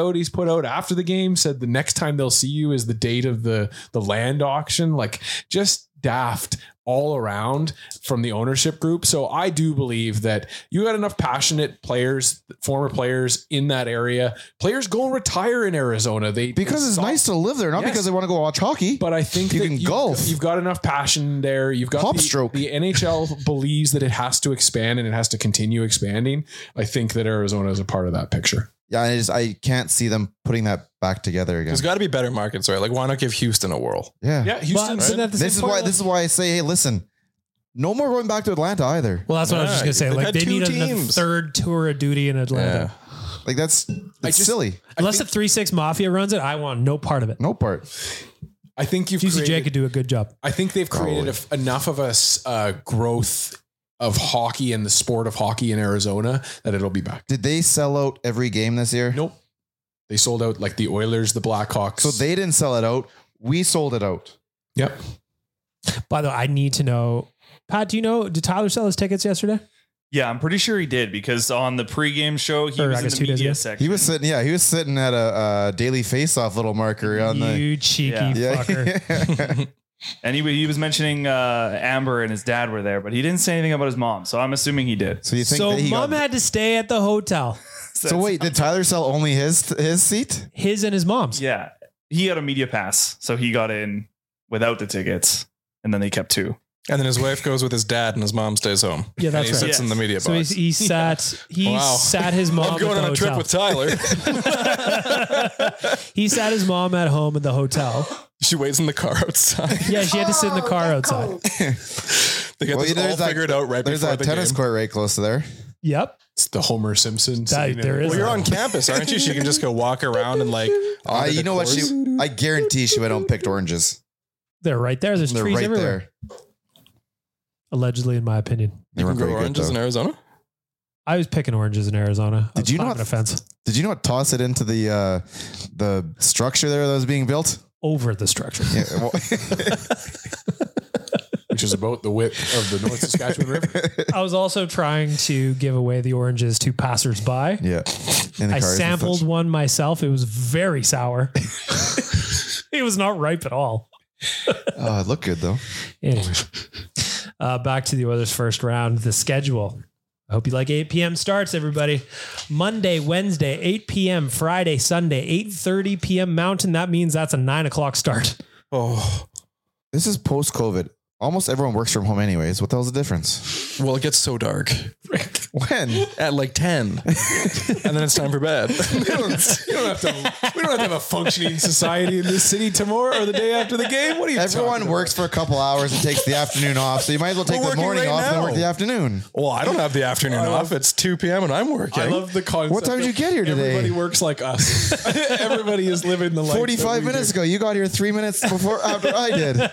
Coyotes put out after the game said the next time they'll see you is the date of the land auction. Like, just daft all around from the ownership group. So I do believe that you got enough passionate players, former players in that area. Players go and retire in Arizona. Because it's nice to live there, not because they want to go watch hockey. But I think you can golf. You've got enough passion there. You've got the NHL believes that it has to expand and it has to continue expanding. I think that Arizona is a part of that picture. Yeah, I can't see them putting that back together again. There's got to be better markets, right? Like, why not give Houston a whirl? Yeah, Houston. Right? This is why I say, hey, listen, no more going back to Atlanta either. Well, that's what I was just gonna say. Like, they need a third tour of duty in Atlanta. Yeah. Like, that's silly. Unless the 3-6 Mafia runs it, I want no part of it. No part. I think TCJ could do a good job. I think they've created enough of a growth of hockey and the sport of hockey in Arizona that it'll be back. Did they sell out every game this year? Nope. They sold out like the Oilers, the Blackhawks. So they didn't sell it out. We sold it out. Yep. By the way, I need to know, Pat, did Tyler sell his tickets yesterday? Yeah, I'm pretty sure he did, because on the pregame show, he was in the media section. He was sitting at a Daily Face-Off little marker on you cheeky fucker. And he was mentioning Amber and his dad were there, but he didn't say anything about his mom. So I'm assuming he did. So you think mom had to stay at the hotel. So wait, did Tyler sell only his seat? His and his mom's. Yeah. He had a media pass, so he got in without the tickets, and then they kept 2. And then his wife goes with his dad, and his mom stays home. Yeah, that's and he sits in the media box. So he sat his mom. I'm going on a trip with Tyler. He sat his mom at home in the hotel. She waits in the car outside. Yeah, she had to sit in the car outside. They get this all figured out right before the game. There's that tennis court right close to there. Yep. It's the Homer Simpson. There is. Well, you're on campus, aren't you? She can just go walk around and like. You know what? I guarantee she went out and picked oranges. They're right there. There's trees everywhere. There. Allegedly, in my opinion. You can grow oranges in Arizona? I was picking oranges in Arizona. Did you not toss it into the structure there that was being built? Over the structure. Yeah, well, which is about the width of the North Saskatchewan River. I was also trying to give away the oranges to passersby. Yeah. I sampled one myself. It was very sour. It was not ripe at all. Oh, it looked good though. Anyway, back to the Oilers' first round, the schedule. I hope you like 8 p.m. starts, everybody. Monday, Wednesday, 8 p.m. Friday, Sunday, 8:30 p.m. Mountain. That means that's a 9 o'clock start. Oh, this is post-COVID. Almost everyone works from home anyways. What the hell's the difference? Well, it gets so dark. When? At like 10. And then it's time for bed. We don't have to have a functioning society in this city tomorrow or the day after the game. What are you Everyone works for a couple hours and takes the afternoon off. So you might as well take the morning off and then work the afternoon. Well, I don't have the afternoon off. It's 2 p.m. and I'm working. I love the concept. What time did you get here today? Everybody works like us. Everybody is living the life. 45 minutes ago. You got here 3 minutes after I did.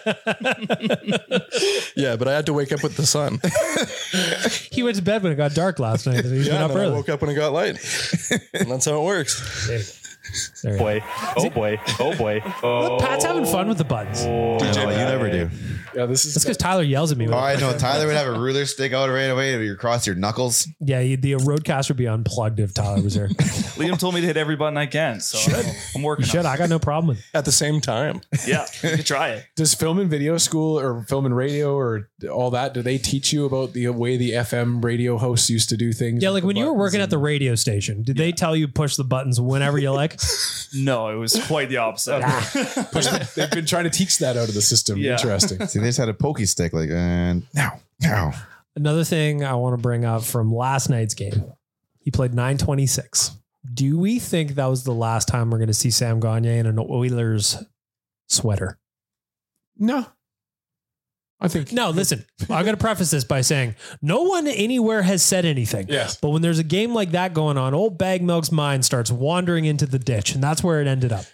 Yeah, but I had to wake up with the sun. He went to bed when it got dark last night. He yeah, up early. I woke up when it got light. And that's how it works. Boy. Oh boy. Oh boy. Look, Pat's having fun with the buttons. You never do. Yeah, this is that's because Tyler yells at me. Oh, I know. Tyler would have a ruler stick out right away across your knuckles. Yeah, the Roadcaster would be unplugged if Tyler was there. Liam told me to hit every button I can, so I'm working. You should. I got no problem with it. At the same time. Yeah, you can try it. Does film and video school or film and radio or all that, do they teach you about the way the FM radio hosts used to do things? Yeah, like when you were working at the radio station, did they tell you push the buttons whenever you like? No, it was quite the opposite. They've been trying to teach that out of the system. Yeah. Interesting. See, they just had a pokey stick like, now. Another thing I want to bring up from last night's game, he played 9:26. Do we think that was the last time we're going to see Sam Gagner in an Oilers sweater? No. I think. No, listen, I'm going to preface this by saying no one anywhere has said anything. Yes. But when there's a game like that going on, old Bag Milk's mind starts wandering into the ditch, and that's where it ended up.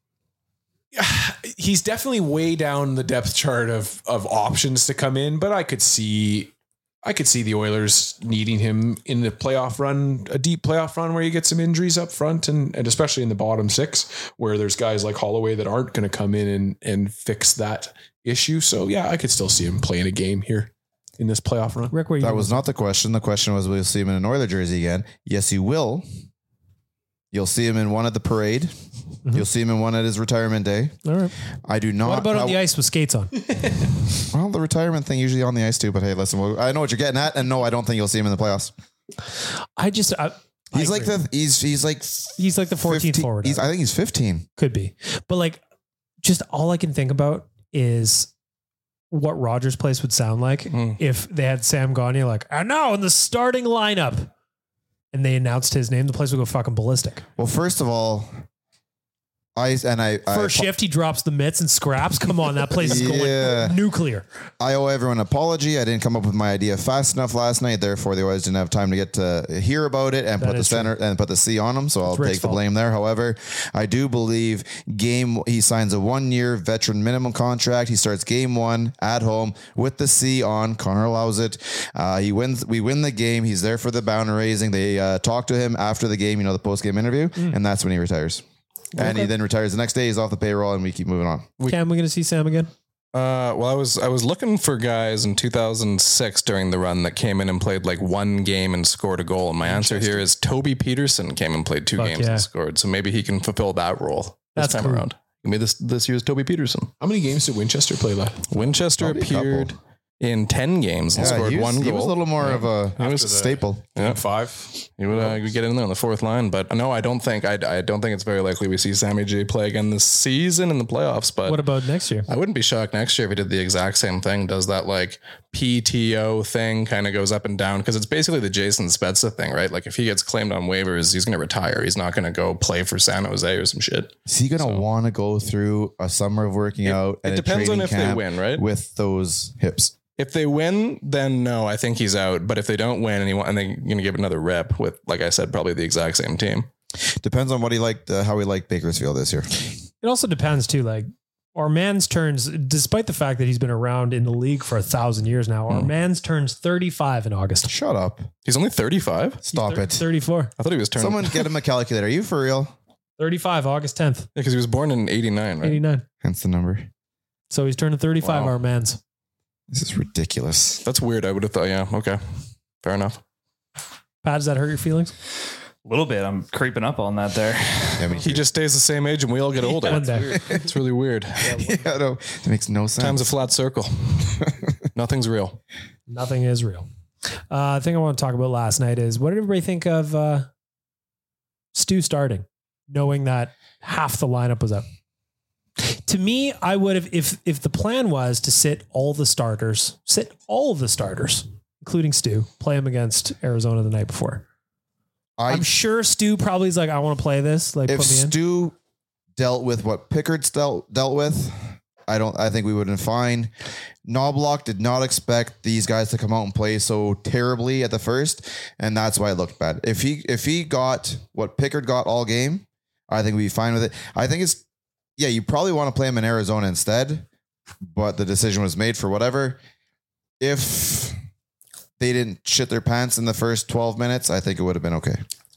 He's definitely way down the depth chart of options to come in, but I could see the Oilers needing him in the playoff run, a deep playoff run where you get some injuries up front and especially in the bottom six where there's guys like Holloway that aren't going to come in and fix that issue. So yeah, I could still see him playing a game here in this playoff run. Rick, that was not the question. The question was, will you see him in an Oiler jersey again? Yes, you will. You'll see him in one at the parade. Mm-hmm. You'll see him in one at his retirement day. All right. I do not. What about on the ice with skates on? Well, the retirement thing usually on the ice too. But hey, listen, I know what you're getting at, and no, I don't think you'll see him in the playoffs. He's like the 14th 15, forward. I think he's 15. Could be, but like, just all I can think about is what Rogers' place would sound like if they had Sam Gagner like, and now in the starting lineup, and they announced his name, the place would go fucking ballistic. Well, first of all, First shift, he drops the mitts and scraps. Come on, that place is going nuclear. I owe everyone an apology. I didn't come up with my idea fast enough last night. Therefore, the Oilers didn't have time to get to hear about it and put the center and put the C on him. So I'll take the blame there. However, I do believe he signs a 1-year veteran minimum contract. He starts game 1 at home with the C on. Connor allows it. We win the game. He's there for the banner raising. They talk to him after the game, the post-game interview, and that's when he retires. And he then retires the next day. He's off the payroll, and we keep moving on. Cam, we going to see Sam again? Well, I was looking for guys in 2006 during the run that came in and played like 1 game and scored a goal. And my answer here is Toby Peterson came and played 2 games and scored. So maybe he can fulfill that role this time around. Give me this year's Toby Peterson. How many games did Winchester play last? Winchester appeared in 10 games and scored 1 goal. He was a little more of a staple. Yeah. 5. He would get in there on the 4th line, but no, I don't think it's very likely we see Sammy G play again this season in the playoffs. But what about next year? I wouldn't be shocked next year if he did the exact same thing. Does that like PTO thing, kind of goes up and down, because it's basically the Jason Spezza thing, right? Like if he gets claimed on waivers, he's going to retire. He's not going to go play for San Jose or some shit. Is he going to want to go through a summer of working out? It depends on if they win, right? With those hips. If they win, then no, I think he's out. But if they don't win and they're going to give another rep with, like I said, probably the exact same team. Depends on what he liked, how he liked Bakersfield this year. It also depends too. Like our man's turns, despite the fact that he's been around in the league for 1,000 years now, our man's turns 35 in August. Shut up. He's only 35? Stop it. 34. I thought he was turning. Someone get him a calculator. Are you for real? 35, August 10th. Yeah, because he was born in 89, right? 89. Hence the number. So he's turning 35, our man's. This is ridiculous. That's weird. I would have thought, yeah, okay. Fair enough. Pat, does that hurt your feelings? A little bit. I'm creeping up on that there. Yeah, he just stays the same age and we all get older. It's really weird. No, it makes no sense. Time's a flat circle. Nothing's real. Nothing is real. The thing I want to talk about last night is, what did everybody think of Stu starting, knowing that half the lineup was up? To me, I would have, if the plan was to sit all of the starters, including Stu, play them against Arizona the night before. I'm sure Stu probably is like, I want to play this. Like, if put me in. Stu dealt with what Pickard's dealt with, I think we would have been fine. Knobloch did not expect these guys to come out and play so terribly at the first, and that's why it looked bad. If he got what Pickard got all game, I think we'd be fine with it. I think it's, yeah, you probably want to play him in Arizona instead, but the decision was made for whatever. If they didn't shit their pants in the first 12 minutes, I think it would have been okay.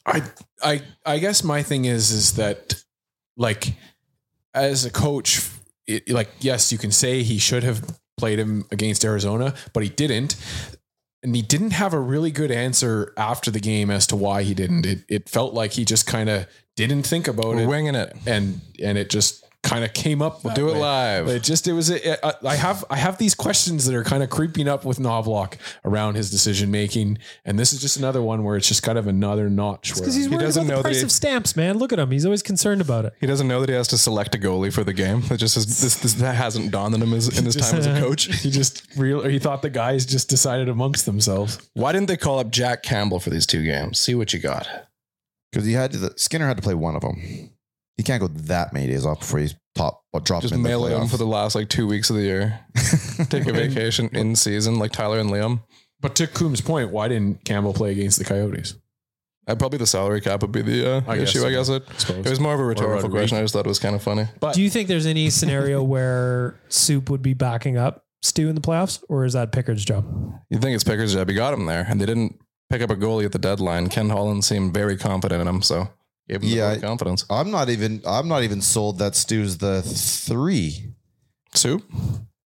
I guess my thing is that, like, as a coach, yes, you can say he should have played him against Arizona, but he didn't. And he didn't have a really good answer after the game as to why he didn't. It felt like he just kind of didn't think about it. Winging it. And it just kind of came up. We'll do it live. I have these questions that are kind of creeping up with Knobloch around his decision making, and this is just another one where it's just kind of another notch. Because he's worried about the price of stamps, man. Look at him; he's always concerned about it. He doesn't know that he has to select a goalie for the game. That just that hasn't dawned on him in his time as a coach. He thought the guys just decided amongst themselves. Why didn't they call up Jack Campbell for these 2 games? See what you got. Because Skinner had to play one of them. He can't go that many days off before he's dropped. Just mail it on for the last 2 weeks of the year. Take a vacation in season like Tyler and Liam. But to Coombs' point, why didn't Campbell play against the Coyotes? Probably the salary cap would be the issue. I guess it was more of a rhetorical question. I just thought it was kind of funny. But do you think there's any scenario where Soup would be backing up Stu in the playoffs, or is that Pickard's job? You think it's Pickard's job? He got him there, and they didn't pick up a goalie at the deadline. Ken Holland seemed very confident in him, so gave him the confidence. I'm not even sold that Stu's the 3. Soup?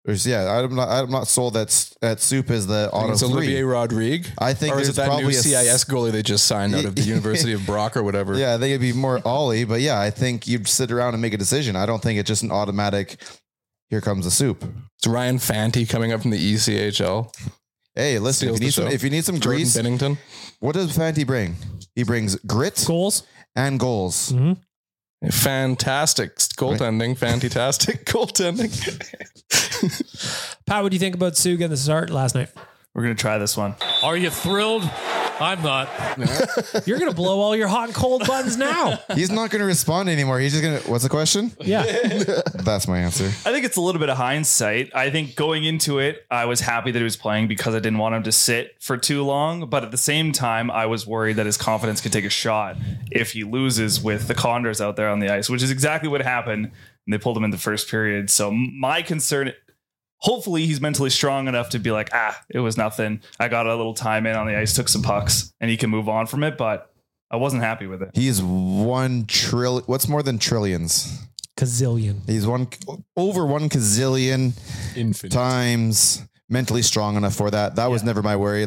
I'm not sold that Soup is the auto it's 3. Olivier Rodrigue. I think or is there's it that probably new CIS goalie they just signed out of the University of Brock or whatever? Yeah, I think it'd be more Ollie, but yeah, I think you'd sit around and make a decision. I don't think it's just an automatic. Here comes the Soup. It's Ryan Fanti coming up from the ECHL. Hey, listen, if you need some Jordan grease, Bennington. What does Fanti bring? He brings grit, goals, and goals. Mm-hmm. Fantastic goaltending. Fantastic goaltending. Pat, what do you think about Sue getting the start last night? We're going to try this one. Are you thrilled? I'm not. You're going to blow all your hot and cold buttons now. He's not going to respond anymore. He's just going to, what's the question? Yeah. That's my answer. I think it's a little bit of hindsight. I think going into it, I was happy that he was playing because I didn't want him to sit for too long. But at the same time, I was worried that his confidence could take a shot if he loses with the Condors out there on the ice, which is exactly what happened. And they pulled him in the first period. So my concern, hopefully he's mentally strong enough to be like, it was nothing. I got a little time in on the ice, took some pucks, and he can move on from it. But I wasn't happy with it. He's 1 trillion. What's more than trillions? Gazillion. He's over 1 gazillion Infinite. times mentally strong enough for that. That was never my worry.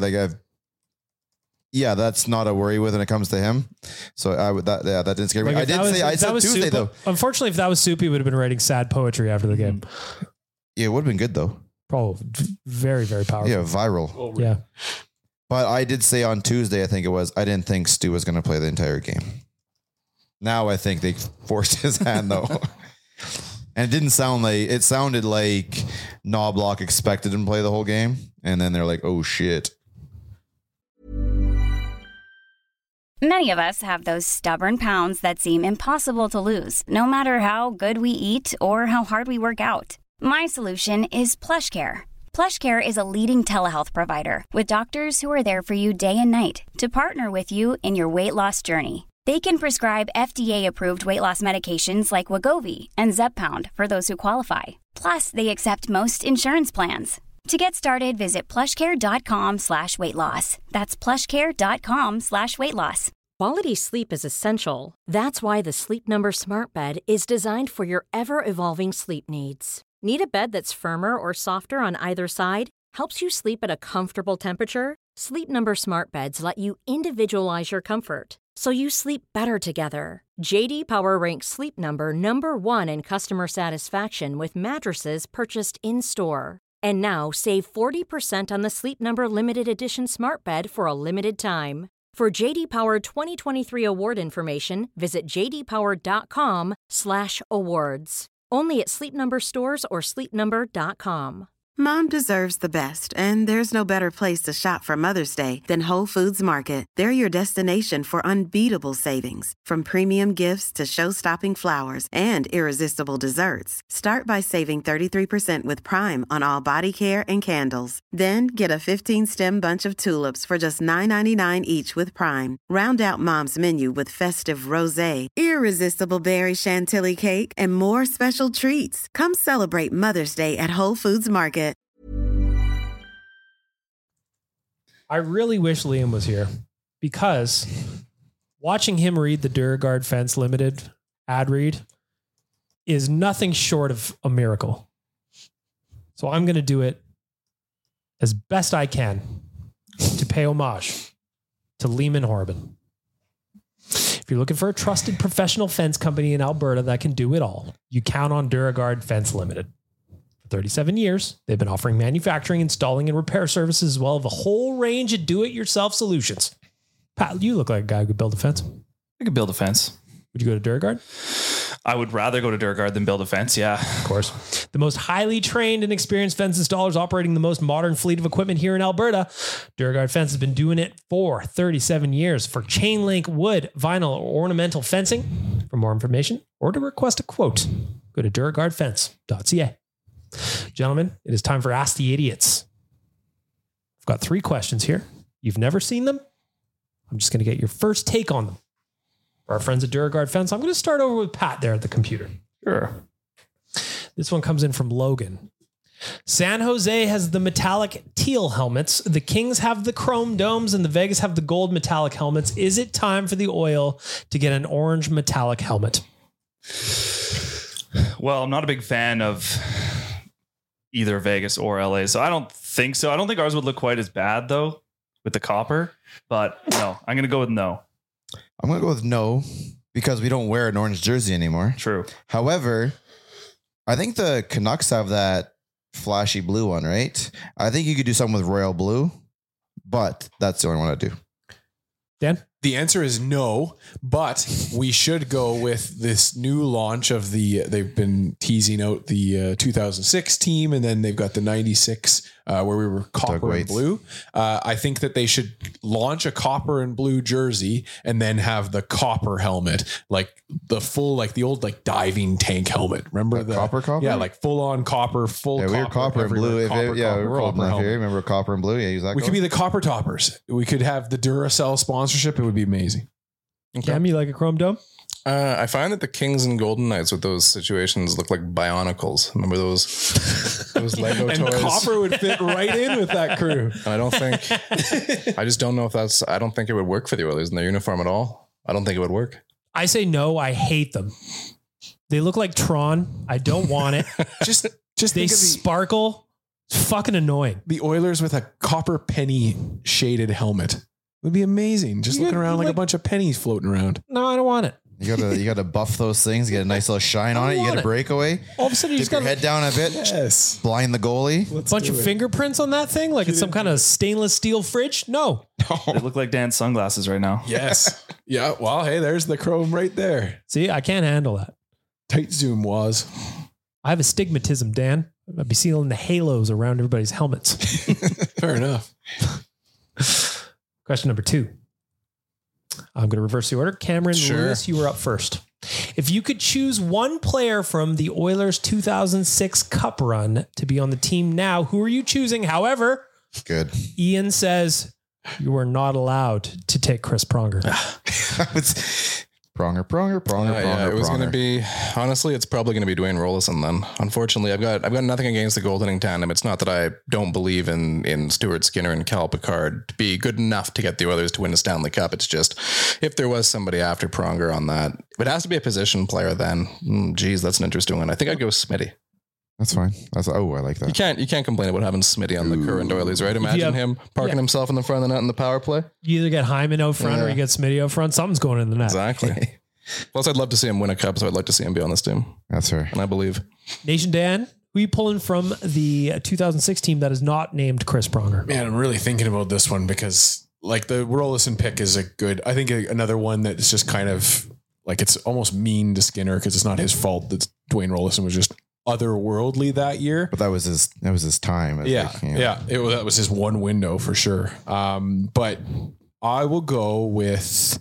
That's not a worry when it comes to him. So that didn't scare me. I said Tuesday though. Unfortunately, if that was Soup, he would have been writing sad poetry after the game. Yeah, it would have been good though. Probably very, very powerful. Yeah, viral. Yeah. But I did say on Tuesday, I think it was, I didn't think Stu was going to play the entire game. Now I think they forced his hand though. And it sounded like Knobloch expected him to play the whole game. And then they're like, oh shit. Many of us have those stubborn pounds that seem impossible to lose, no matter how good we eat or how hard we work out. My solution is PlushCare. PlushCare is a leading telehealth provider with doctors who are there for you day and night to partner with you in your weight loss journey. They can prescribe FDA-approved weight loss medications like Wegovy and Zepbound for those who qualify. Plus, they accept most insurance plans. To get started, visit plushcare.com/weightloss. That's plushcare.com/weightloss. Quality sleep is essential. That's why the Sleep Number Smart Bed is designed for your ever-evolving sleep needs. Need a bed that's firmer or softer on either side? Helps you sleep at a comfortable temperature? Sleep Number Smart Beds let you individualize your comfort, so you sleep better together. J.D. Power ranks Sleep Number number 1 in customer satisfaction with mattresses purchased in-store. And now, save 40% on the Sleep Number Limited Edition Smart Bed for a limited time. For J.D. Power 2023 award information, visit jdpower.com/awards. Only at Sleep Number stores or sleepnumber.com. Mom deserves the best, and there's no better place to shop for Mother's Day than Whole Foods Market. They're your destination for unbeatable savings, from premium gifts to show-stopping flowers and irresistible desserts. Start by saving 33% with Prime on all body care and candles. Then get a 15-stem bunch of tulips for just $9.99 each with Prime. Round out Mom's menu with festive rosé, irresistible berry chantilly cake, and more special treats. Come celebrate Mother's Day at Whole Foods Market. I really wish Liam was here, because watching him read the Duraguard Fence Limited ad read is nothing short of a miracle. So I'm going to do it as best I can to pay homage to Lehman Horban. If you're looking for a trusted professional fence company in Alberta that can do it all, you count on Duraguard Fence Limited. 37 years, they've been offering manufacturing, installing, and repair services, as well as a whole range of do-it-yourself solutions. Pat, you look like a guy who could build a fence. I could build a fence. Would you go to Duraguard? I would rather go to Duraguard than build a fence, yeah. Of course. The most highly trained and experienced fence installers operating the most modern fleet of equipment here in Alberta. Duraguard Fence has been doing it for 37 years for chain link, wood, vinyl, or ornamental fencing. For more information or to request a quote, go to DuraguardFence.ca. Gentlemen, it is time for Ask the Idiots. I've got 3 questions here. You've never seen them. I'm just going to get your first take on them. For our friends at Duraguard Fence, I'm going to start over with Pat there at the computer. Sure. This one comes in from Logan. San Jose has the metallic teal helmets. The Kings have the chrome domes and the Vegas have the gold metallic helmets. Is it time for the Oil to get an orange metallic helmet? Well, I'm not a big fan of either Vegas or LA. So I don't think so. I don't think ours would look quite as bad though with the copper, but no, I'm going to go with no. I'm going to go with no because we don't wear an orange jersey anymore. True. However, I think the Canucks have that flashy blue one, right? I think you could do something with royal blue, but that's the only one I do. Dan? The answer is no, but we should go with this new launch of they've been teasing out the 2006 team, and then they've got the 96 where we were copper and blue. I think that they should launch a copper and blue jersey and then have the copper helmet, like the full, like the old like diving tank helmet. Remember the copper? Yeah, like full on copper, full yeah, we were copper and blue. We're old enough here. Remember copper and blue? Yeah, use that. We could be the copper toppers. We could have the Duracell sponsorship. It would be amazing. Okay. Cam, you like a chrome dome? I find that the Kings and Golden Knights with those situations look like Bionicles. Remember those Lego and toys? Copper would fit right in with that crew. And I just don't know if I don't think it would work for the Oilers in their uniform at all. I don't think it would work. I say no. I hate them. They look like Tron. I don't want it. just they sparkle. It's fucking annoying. The Oilers with a copper penny shaded helmet would be amazing. Just looking around like a bunch of pennies floating around. No, I don't want it. You got to buff those things, get a nice little shine on it. You get a breakaway. All of a sudden, you dip just got your head down a bit. Yes. Blind the goalie. A bunch of fingerprints on that thing, like it's some kind of stainless steel fridge. No. They look like Dan's sunglasses right now. Yes. Yeah. Well, hey, there's the chrome right there. See, I can't handle that. Tight zoom was. I have astigmatism, Dan. I'd be seeing the halos around everybody's helmets. Fair enough. Question number 2. I'm going to reverse the order. Cameron, Lewis, you were up first. If you could choose one player from the Oilers 2006 Cup run to be on the team now, who are you choosing? However, good. Ian says you are not allowed to take Chris Pronger. Pronger. It was going to be, honestly, it's probably going to be Dwayne Rollison then. Unfortunately, I've got nothing against the goaltending tandem. It's not that I don't believe in Stuart Skinner and Cal Picard to be good enough to get the Oilers to win a Stanley Cup. It's just, if there was somebody after Pronger on that, it has to be a position player then. Geez, that's an interesting one. I think I'd go Smitty. That's fine. I like that. You can't complain about having Smitty on the current Oilers, right? Imagine him parking himself in the front of the net in the power play. You either get Hyman out front or you get Smitty out front. Something's going in the net. Exactly. Plus, I'd love to see him win a cup, so I'd like to see him be on this team. That's fair. And I believe. Nation Dan, who are you pulling from the 2006 team that is not named Chris Pronger? Man, I'm really thinking about this one because like the Rollison pick is I think another one that's just kind of like it's almost mean to Skinner because it's not his fault that Dwayne Rollison was just otherworldly that year. But that was his time. That was his one window for sure. But I will go with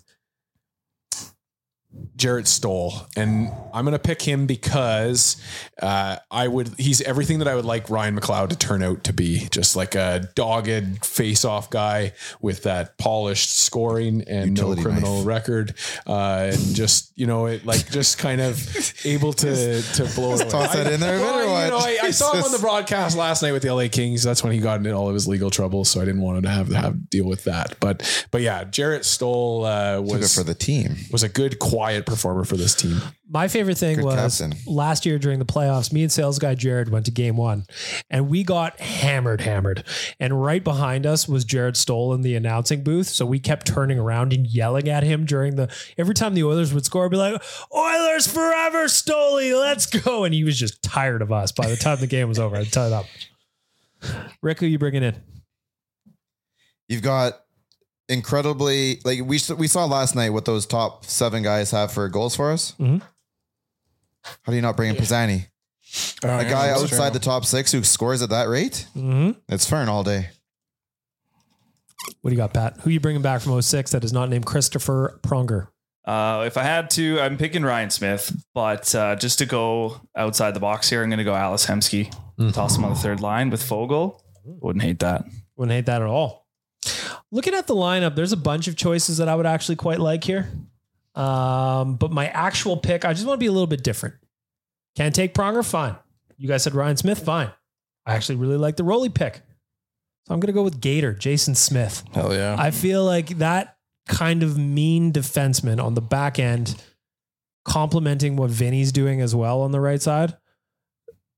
Jarrett Stoll, and I'm going to pick him because he's everything that I would like Ryan McLeod to turn out to be, just like a dogged face-off guy with that polished scoring and utility no criminal record. And just, just kind of able to blow it. Toss that in there. I saw him on the broadcast last night with the LA Kings. That's when he got into all of his legal trouble. So I didn't want him to have to deal with that. But yeah, Jarrett Stoll was for the team. Was a good, quiet performer for this team. My favorite thing was last year during the playoffs, me and sales guy Jared went to game 1 and we got hammered. And right behind us was Jarrett Stoll in the announcing booth. So we kept turning around and yelling at him every time the Oilers would score, I'd be like, Oilers forever, Stoley, let's go. And he was just tired of us by the time the game was over. I'd tell you that. Rick, who are you bringing in? You've got incredibly, like we saw last night what those top 7 guys have for goals for us. Mm-hmm. How do you not bring in Pisani? A guy outside the top 6 who scores at that rate? Mm-hmm. It's Fern all day. What do you got, Pat? Who are you bringing back from 06 that is not named Christopher Pronger? If I had to, I'm picking Ryan Smith, but just to go outside the box here, I'm going to go Alice Hemsky. Toss him on the third line with Fogle. Wouldn't hate that. Wouldn't hate that at all. Looking at the lineup, there's a bunch of choices that I would actually quite like here. But my actual pick, I just want to be a little bit different. Can't take Pronger? Fine. You guys said Ryan Smith? Fine. I actually really like the Rolly pick. So I'm going to go with Gator, Jason Smith. Hell yeah. I feel like that kind of mean defenseman on the back end, complementing what Vinny's doing as well on the right side.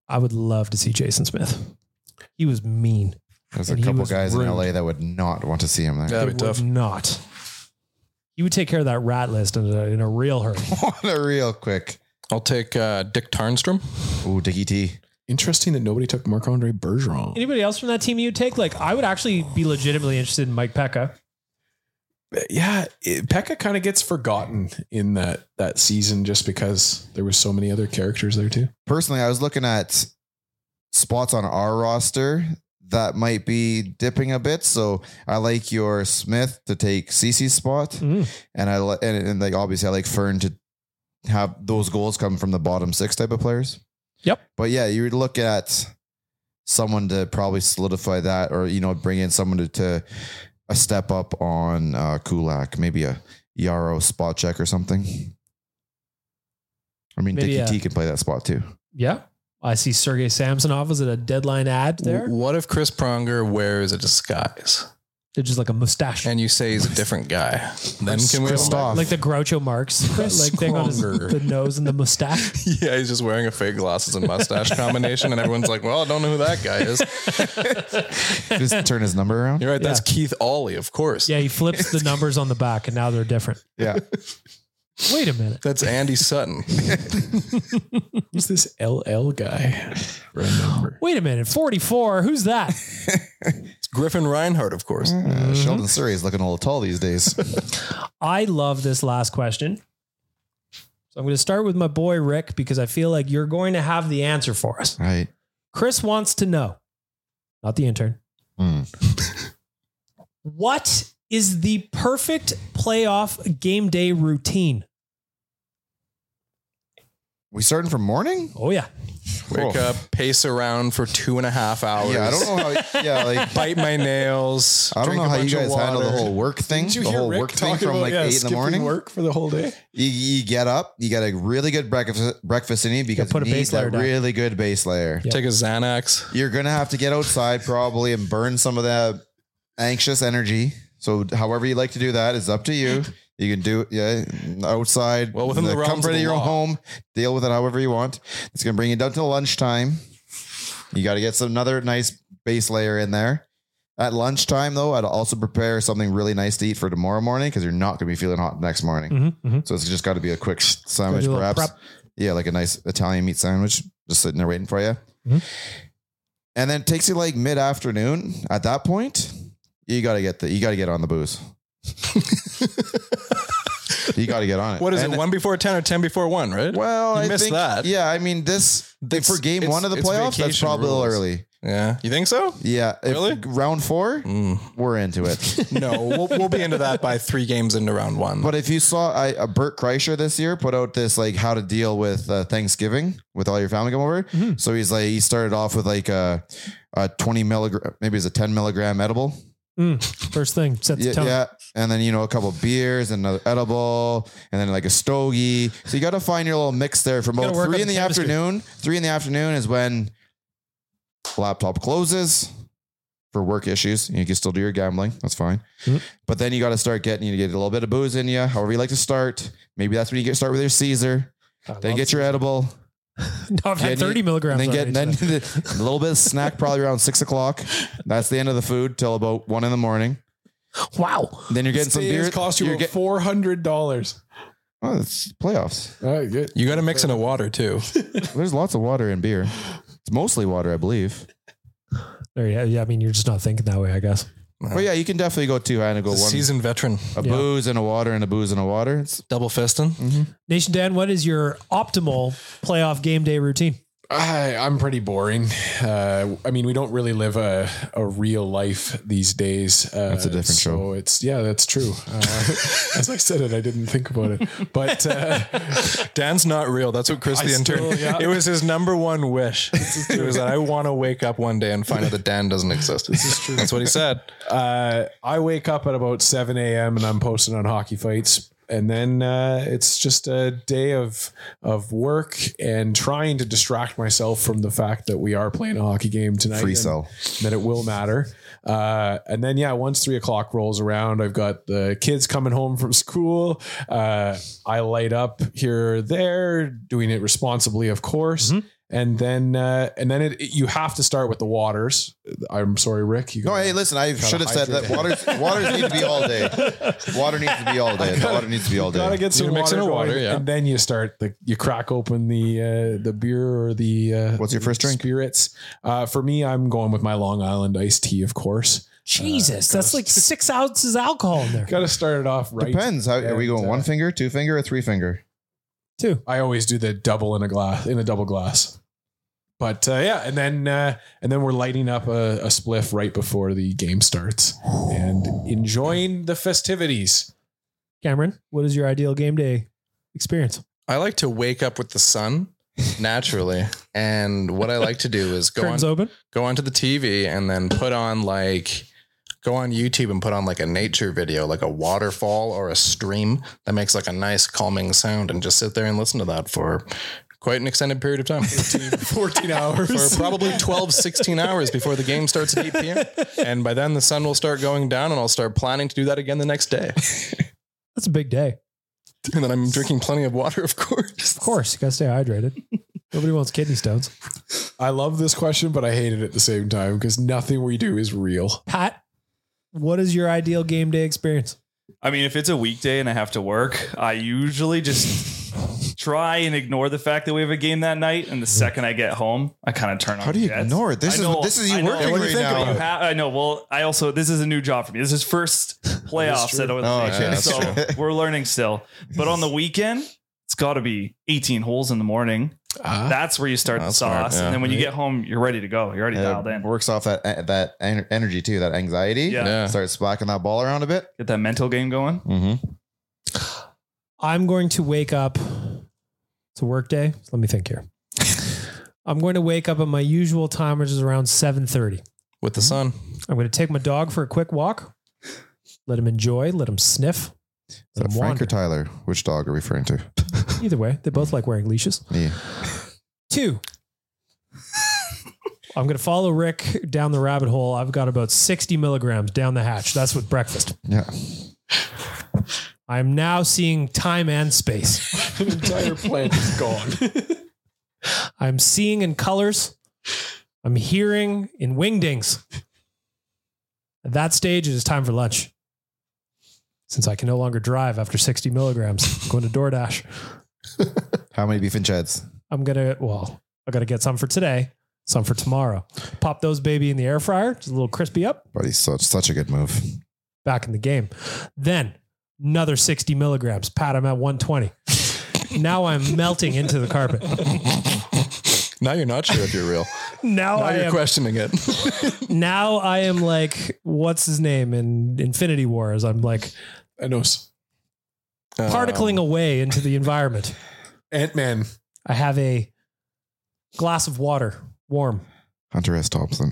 I would love to see Jason Smith. He was mean. There's a couple guys in LA that would not want to see him there. That'd be tough. Not. He would take care of that rat list in a real hurry. Real quick. I'll take Dick Tarnstrom. Ooh, Dickie T. Interesting that nobody took Marc-Andre Bergeron. Anybody else from that team you'd take? Like, I would actually be legitimately interested in Mike Pekka. Yeah, Pekka kind of gets forgotten in that season just because there were so many other characters there too. Personally, I was looking at spots on our roster that might be dipping a bit. So I like your Smith to take CC's spot, and and like obviously I like Fern to have those goals come from the bottom 6 type of players. Yep. But yeah, you would look at someone to probably solidify that, or bring in someone to a step up on Kulak, maybe a Yarrow spot check or something. I mean, Dickie T can play that spot too. Yeah. I see Sergei Samsonov was at a deadline ad there. What if Chris Pronger wears a disguise? It's just like a mustache. And you say he's a different guy. Then can we like the Groucho Marx like thing on the nose and the mustache? Yeah, he's just wearing a fake glasses and mustache combination, and everyone's like, well, I don't know who that guy is. Just turn his number around. You're right. That's Keith Ollie, of course. Yeah, he flips the numbers on the back and now they're different. Yeah. Wait a minute. That's Andy Sutton. Who's this LL guy? Remember. Wait a minute. 44. Who's that? It's Griffin Reinhardt, of course. Sheldon Surrey is looking a little tall these days. I love this last question. So I'm going to start with my boy Rick because I feel like you're going to have the answer for us. Right. Chris wants to know, not the intern. What is the perfect playoff game day routine? We starting from morning? Oh yeah. Wake up, pace around for 2.5 hours. Yeah, I don't know how. Yeah, like bite my nails. I don't know how you guys handle the whole work thing. Did you the hear whole Rick work thing from about, like 8 in the morning. Work for the whole day. You get up, you get a really good breakfast in you because put a you need base layer that down. really good base layer. Take a Xanax. You're gonna have to get outside probably and burn some of that anxious energy. So however you like to do that is up to you. You can do it outside, well, within the realms comfort of your own law. home. Deal with it however you want. It's going to bring you down to lunchtime. You got to get another nice base layer in there. At lunchtime, though, I'd also prepare something really nice to eat for tomorrow morning because you're not going to be feeling hot next morning. So it's just got to be a quick sandwich, perhaps. Prep. Yeah, like a nice Italian meat sandwich, just sitting there waiting for you. And then it takes you like mid-afternoon. At that point, you got to get on the booze. You got to get on it. What is it? 1 before 10 or 10 before 1, right? Well, you missed that. Yeah, I mean, for game 1 of the playoffs, that's probably a little early. Yeah, you think so? Yeah, really? Round 4, we're into it. No, we'll be into that by 3 games into round 1. But if you saw Bert Kreischer this year put out this like how to deal with Thanksgiving with all your family come over. So he started off with like a 20 milligram, maybe it's a 10 milligram edible. First thing, sets the tone. Yeah. And then, a couple of beers and another edible and then like a stogie. So you got to find your little mix there from about 3 in the afternoon. 3 in the afternoon is when the laptop closes for work issues. You can still do your gambling. That's fine. But then you got to start getting, you get a little bit of booze in you, however you like to start. Maybe that's when you start with your Caesar. Then get your edible. No, I've had 30 milligrams. Then a little bit of snack, probably around 6 o'clock. That's the end of the food till about 1 in the morning. Wow. Then you're getting some beer. Cost you $400. Oh, it's playoffs. All right, good. You got to mix in a water too. There's lots of water in beer. It's mostly water, I believe. Yeah. I mean, you're just not thinking that way, I guess. But yeah, you can definitely go 2 and go 1. Seasoned veteran. A booze and a water and a booze and a water. It's double fisting. Nation Dan, what is your optimal playoff game day routine? I'm pretty boring. I mean, we don't really live a real life these days. That's a different show. That's true. As I said it, I didn't think about it, but Dan's not real. That's what Chris the intern, it was his number one wish. It was that I want to wake up one day and find out that Dan doesn't exist. This is true. That's what he said. I wake up at about 7 a.m. and I'm posting on Hockey Fights. And then it's just a day of work and trying to distract myself from the fact that we are playing a hockey game tonight. Free cell. That it will matter. And then, once 3 o'clock rolls around, I've got the kids coming home from school. I light up here or there, doing it responsibly, of course. And then you have to start with the waters. I'm sorry, Rick. Hey, listen, I should have said that waters need to be all day. Water needs to be all day. Water needs to be all day. Gotta get some water going, water, yeah. and then you start you crack open the beer or the what's your first drink? Spirits. For me, I'm going with my Long Island iced tea, of course. Jesus, that's like 6 ounces alcohol in there. Got to start it off right. Depends. Are we going 1 finger, 2 finger, or 3 finger? 2. I always do the double in a double glass. But and then we're lighting up a spliff right before the game starts and enjoying the festivities. Cameron, what is your ideal game day experience? I like to wake up with the sun naturally, and what I like to do is go onto the TV and then go on YouTube and put on like a nature video, like a waterfall or a stream that makes like a nice calming sound, and just sit there and listen to that for quite an extended period of time. 14 hours. For probably 12, 16 hours before the game starts at 8 p.m. And by then the sun will start going down, and I'll start planning to do that again the next day. That's a big day. And then I'm drinking plenty of water, of course. Of course, you gotta stay hydrated. Nobody wants kidney stones. I love this question, but I hate it at the same time because nothing we do is real. Pat, what is your ideal game day experience? I mean, if it's a weekday and I have to work, I usually just try and ignore the fact that we have a game that night. And the second I get home, I kind of turn on. How do you ignore it? This is you working right now. I know. Well, this is a new job for me. This is first playoffs at Oilers. So we're learning still. But on the weekend, it's got to be 18 holes in the morning. That's where you start the sauce. Smart, yeah. And then when you get home, you're ready to go. You're already dialed in. Works off that energy too, that anxiety. Yeah. Starts splacking that ball around a bit. Get that mental game going. Mm-hmm. I'm going to wake up. It's a work day. So let me think here. I'm going to wake up at my usual time, which is around 7:30. With the sun. I'm going to take my dog for a quick walk. Let him enjoy. Let him sniff. Is that Frank or Tyler? Which dog are we referring to? Either way, they both like wearing leashes. Yeah. 2. I'm going to follow Rick down the rabbit hole. I've got about 60 milligrams down the hatch. That's with breakfast. Yeah. I'm now seeing time and space. An entire planet is gone. I'm seeing in colors. I'm hearing in wingdings. At that stage, it is time for lunch. Since I can no longer drive after 60 milligrams, I'm going to DoorDash. How many beef and cheds? I got to get some for today, some for tomorrow. Pop those baby in the air fryer, just a little crispy up. Buddy, such a good move. Back in the game. Then another 60 milligrams. Pat, I'm at 120. Now I'm melting into the carpet. Now you're not sure if you're real. Now you're questioning it. Now I am like, what's his name in Infinity Wars? I'm like, Thanos. Particling away into the environment. Ant-Man. I have a glass of water, warm. Hunter S. Thompson.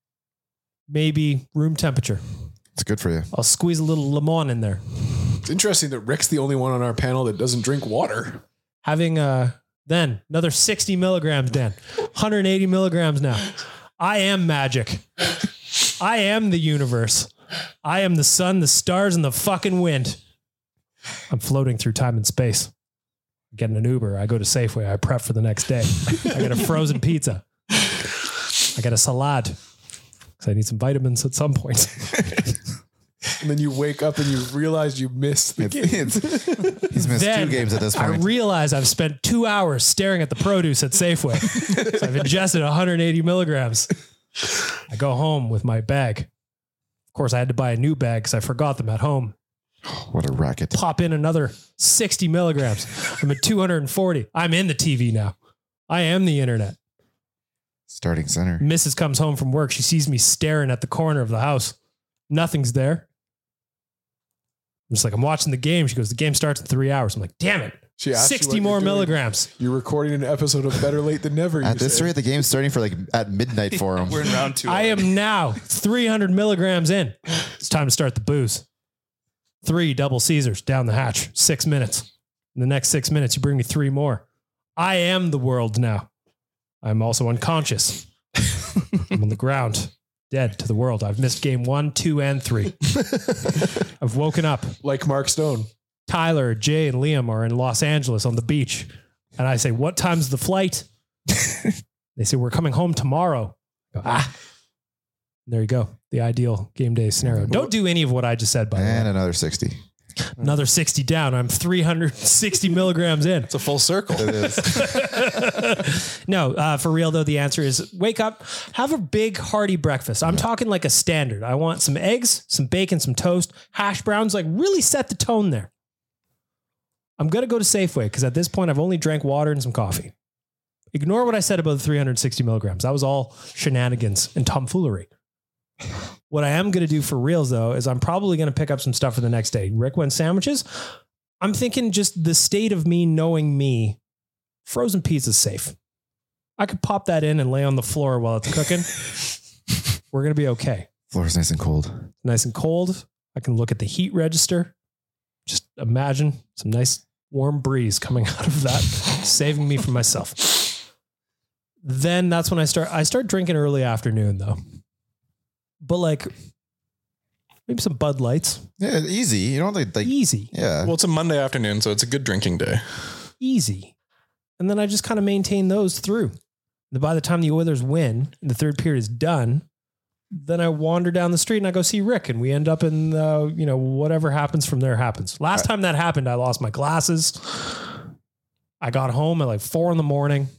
Maybe room temperature. It's good for you. I'll squeeze a little lemon in there. It's interesting that Rick's the only one on our panel that doesn't drink water. Having then another 60 milligrams, Dan. 180 milligrams now. I am magic. I am the universe. I am the sun, the stars, and the fucking wind. I'm floating through time and space. Getting an Uber. I go to Safeway. I prep for the next day. I get a frozen pizza. I get a salad because I need some vitamins at some point. And then you wake up and you realize you missed the game. He's missed 2 games at this point. I realize I've spent 2 hours staring at the produce at Safeway. So I've ingested 180 milligrams. I go home with my bag. Of course, I had to buy a new bag because I forgot them at home. What a racket. Pop in another 60 milligrams. I'm at 240. I'm in the TV now. I am the internet. Starting center. Mrs. comes home from work. She sees me staring at the corner of the house. Nothing's there. I'm just like, I'm watching the game. She goes, the game starts in 3 hours. I'm like, damn it. She asked 60 more milligrams. You're recording an episode of Better Late Than Never. At this rate, the game's starting for at midnight for him. We're in round 2. I am now 300 milligrams in. It's time to start the booze. 3 double Caesars down the hatch. 6 minutes. In the next 6 minutes, you bring me 3 more. I am the world now. I'm also unconscious. I'm on the ground. Dead to the world. I've missed game 1, 2, and 3. I've woken up. Like Mark Stone. Tyler, Jay, and Liam are in Los Angeles on the beach. And I say, what time's the flight? They say, we're coming home tomorrow. I go, there you go. The ideal game day scenario. Don't do any of what I just said, by the way. And another 60. Another 60 down. I'm 360 milligrams in. It's a full circle. It is. No, for real though, the answer is wake up, have a big hearty breakfast. I'm talking like a standard. I want some eggs, some bacon, some toast, hash browns, like really set the tone there. I'm going to go to Safeway because at this point I've only drank water and some coffee. Ignore what I said about the 360 milligrams. That was all shenanigans and tomfoolery. What I am going to do for reals though, is I'm probably going to pick up some stuff for the next day. Rick went sandwiches. I'm thinking just the state of me knowing me, frozen pizza's safe. I could pop that in and lay on the floor while it's cooking. We're going to be okay. Floor's nice and cold. Nice and cold. I can look at the heat register. Just imagine some nice warm breeze coming out of that, saving me from myself. Then that's when I start drinking early afternoon though. But like maybe some Bud Lights. Yeah, easy. You know, like easy. Yeah. Well, it's a Monday afternoon, so it's a good drinking day. Easy. And then I just kind of maintain those through. And by the time the Oilers win and the third period is done, then I wander down the street and I go see Rick and we end up in whatever happens from there happens. Last time that happened, I lost my glasses. I got home at like 4 a.m.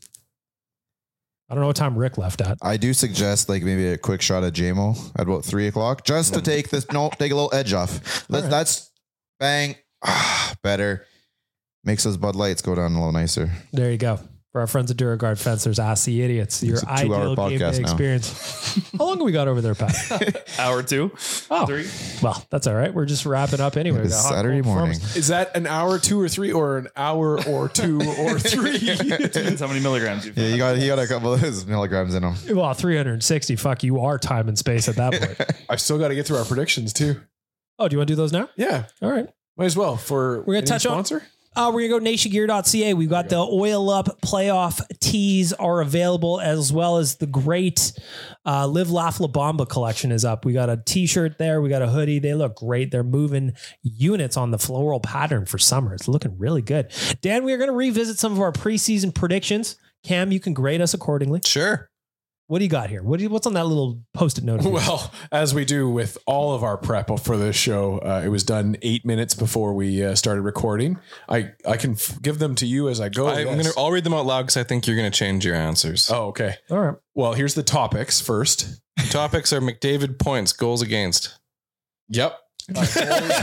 I don't know what time Rick left at. I do suggest like maybe a quick shot of JMO at about 3 o'clock just to take a little edge off. That's bang. Better. Makes those Bud Lights go down a little nicer. There you go. For our friends at Duragard Fencers, Ask the Idiots, your ideal game day experience. How long have we got over there, Pat? Hour 2. Oh, 3. Well, that's all right. We're just wrapping up anyway. It's Saturday morning. Is that an hour 2 or 3 or an hour or 2 or 3? Depends how many milligrams you've Yeah, he got a couple of his milligrams in him. Well, 360. Fuck, you are time and space at that point. I've still got to get through our predictions too. Oh, do you want to do those now? Yeah. All right. Might as well. We're going to touch sponsor? We're going to go nationgear.ca. We've got the Oil Up playoff tees are available, as well as the great Live Laugh La Bamba collection is up. We got a t-shirt there. We got a hoodie. They look great. They're moving units on the floral pattern for summer. It's looking really good. Dan, we are going to revisit some of our preseason predictions. Cam, you can grade us accordingly. Sure. What do you got here? What's on that little Post-it note? Well, as we do with all of our prep for this show, it was done 8 minutes before we started recording. I can give them to you as I go. I'll read them out loud because I think you're going to change your answers. Oh, okay. All right. Well, here's the topics first. The topics are McDavid points, goals against. Yep. Goals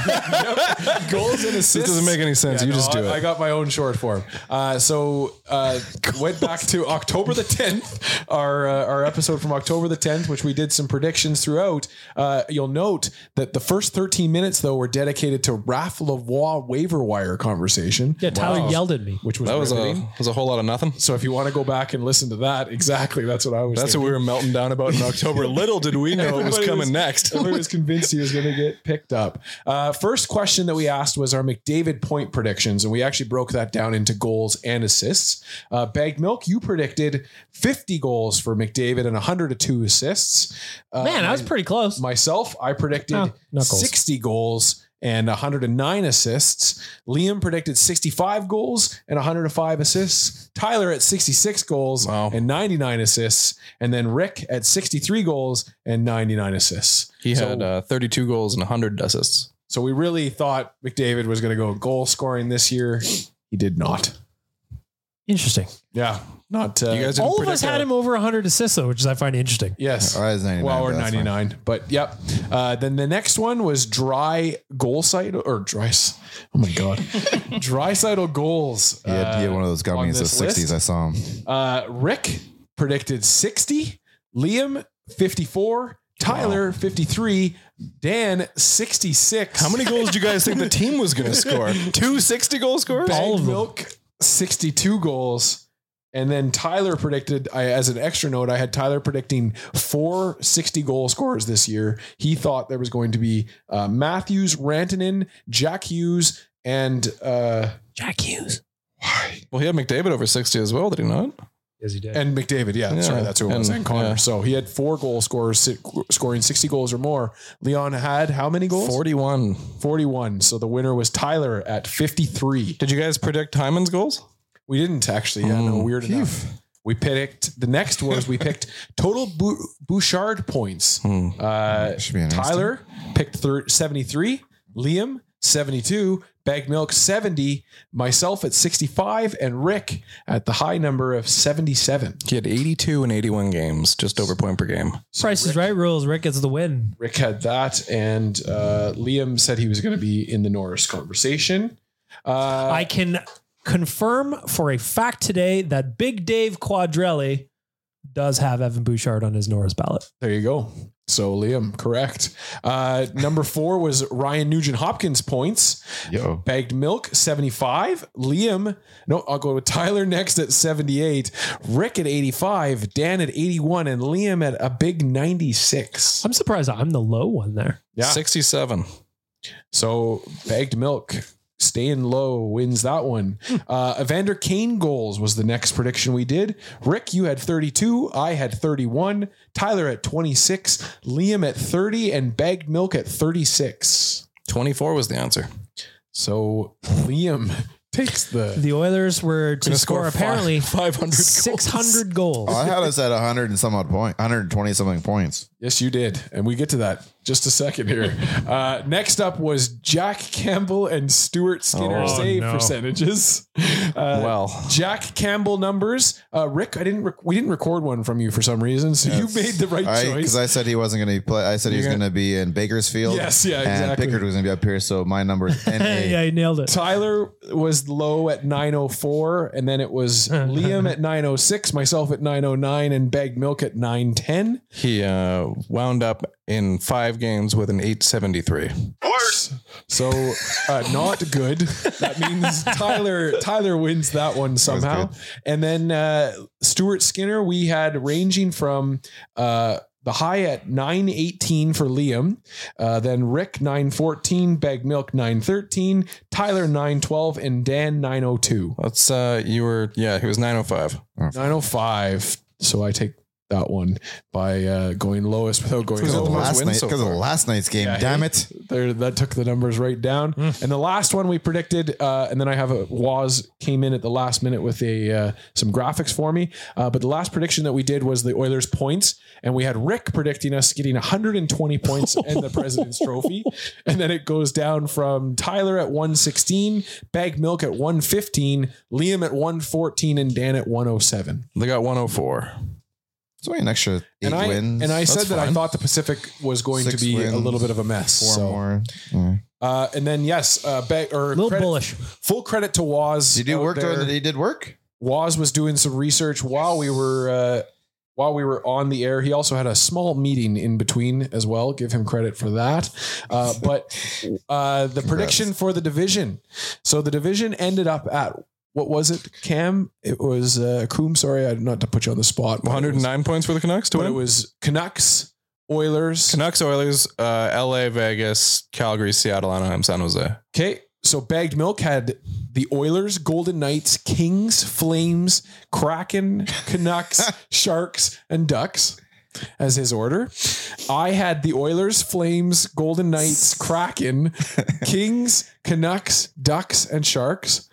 and assists. This doesn't make any sense. You just do it. I got my own short form. Went back to October the 10th, our episode from October the 10th, which we did some predictions throughout. You'll note that the first 13 minutes, though, were dedicated to Raph Lavoie waiver wire conversation. Yeah, Tyler yelled at me. Which was a whole lot of nothing. So if you want to go back and listen to that, exactly, that's what I was That's thinking. what we were melting down about in October. Little did we know it was coming next. Everybody was convinced he was going to get picked up. First question that we asked was our McDavid point predictions, and we actually broke that down into goals and assists. Bagged Milk, you predicted 50 goals for McDavid and 102 assists. Man, I was pretty close. Myself, I predicted 60 goals and 109 assists. Liam predicted 65 goals and 105 assists. Tyler at 66 goals and 99 assists. And then Rick at 63 goals and 99 assists. He had 32 goals and 100 assists. So we really thought McDavid was going to go goal scoring this year. He did not. Interesting. Yeah. Not you guys all of us had him over 100 assists, though, which I find interesting. Yes. Well, or 99. But yep. Then the next one was dry Draisaitl. Oh my God. Draisaitl goals. He had one of those gummies of the 60s. I saw him. Rick predicted 60. Liam 54. Tyler 53. Dan 66. How many goals do you guys think the team was going to score? 2 60-goal scores? Bagged Milk 62 goals. And then Tyler predicted, as an extra note, I had Tyler predicting 4 60-goal scorers this year. He thought there was going to be Matthews, Rantanen, Jack Hughes, and Jack Hughes. Why? Well, he had McDavid over 60 as well, did he not? Yes, he did. And McDavid, sorry, that's who it was. And Connor. Yeah. So he had 4 goal scorers scoring 60 goals or more. Leon had how many goals? 41. So the winner was Tyler at 53. Did you guys predict Hyman's goals? We didn't actually. Yeah, no, weird enough. We picked total Bouchard points. Tyler picked 73, Liam 72, Bagged Milk 70, myself at 65, and Rick at the high number of 77. He had 82 and 81 games, just over point per game. Price is Right rules. Rick gets the win. Rick had that, and Liam said he was going to be in the Norris conversation. I can confirm for a fact today that Big Dave Quadrelli does have Evan Bouchard on his Norris ballot. There you go. So Liam, correct. Number 4 was Ryan Nugent Hopkins points. Bagged Milk 75. Liam, no, I'll go with Tyler next at 78. Rick at 85. Dan at 81, and Liam at a big 96. I'm surprised I'm the low one there. Yeah, 67. So Bagged Milk staying low wins that one. Evander Kane goals was the next prediction we did. Rick, you had 32. I had 31. Tyler at 26. Liam at 30. And Bagged Milk at 36. 24 was the answer. So Liam takes the Oilers were to score apparently 500 600 goals. I had us at 100 and some odd point, 120 something points. Yes, you did. And we get to that just a second here. Next up was Jack Campbell and Stuart Skinner save percentages. Jack Campbell numbers. Rick, we didn't record one from you for some reason, so you made the right choice. Because I said he wasn't going to play. I said he was going to be in Bakersfield. Yes, yeah, and exactly. Pickard was going to be up here, so my number is NA. Yeah, he nailed it. Tyler was low at 904, and then it was Liam at 906, myself at 909, and Bagged Milk at 910. He wound up in 5 games with an 873. Worse. So not good. That means Tyler wins that one somehow. And then Stuart Skinner, we had ranging from the high at 918 for Liam, then Rick 914, Bagged Milk 913, Tyler 912, and Dan 902. That's he was 905. 905. So I take that one by going lowest without going because of the last night's game. Yeah, damn it! That took the numbers right down. And the last one we predicted, and then I have Waz came in at the last minute with some graphics for me. But the last prediction that we did was the Oilers points, and we had Rick predicting us getting 120 points and the President's Trophy, and then it goes down from Tyler at 116, Bagged Milk at 115, Liam at 114, and Dan at 107. They got 104. It's only an extra 8 wins. And I said that I thought the Pacific was going 6 to be wins, a little bit of a mess. 4 more. Yeah. And then bullish. Full credit to Waz. Did you work? He did work. Waz was doing some research while we were on the air. He also had a small meeting in between as well. Give him credit for that. But the prediction for the division. So the division ended up at, what was it, Cam? It was Coom. Sorry, not to put you on the spot. 109 points for the Canucks to win. It was Canucks, Oilers, LA, Vegas, Calgary, Seattle, Anaheim, San Jose. Okay, so Bagged Milk had the Oilers, Golden Knights, Kings, Flames, Kraken, Canucks, Sharks, and Ducks as his order. I had the Oilers, Flames, Golden Knights, Kraken, Kings, Canucks, Ducks, and Sharks.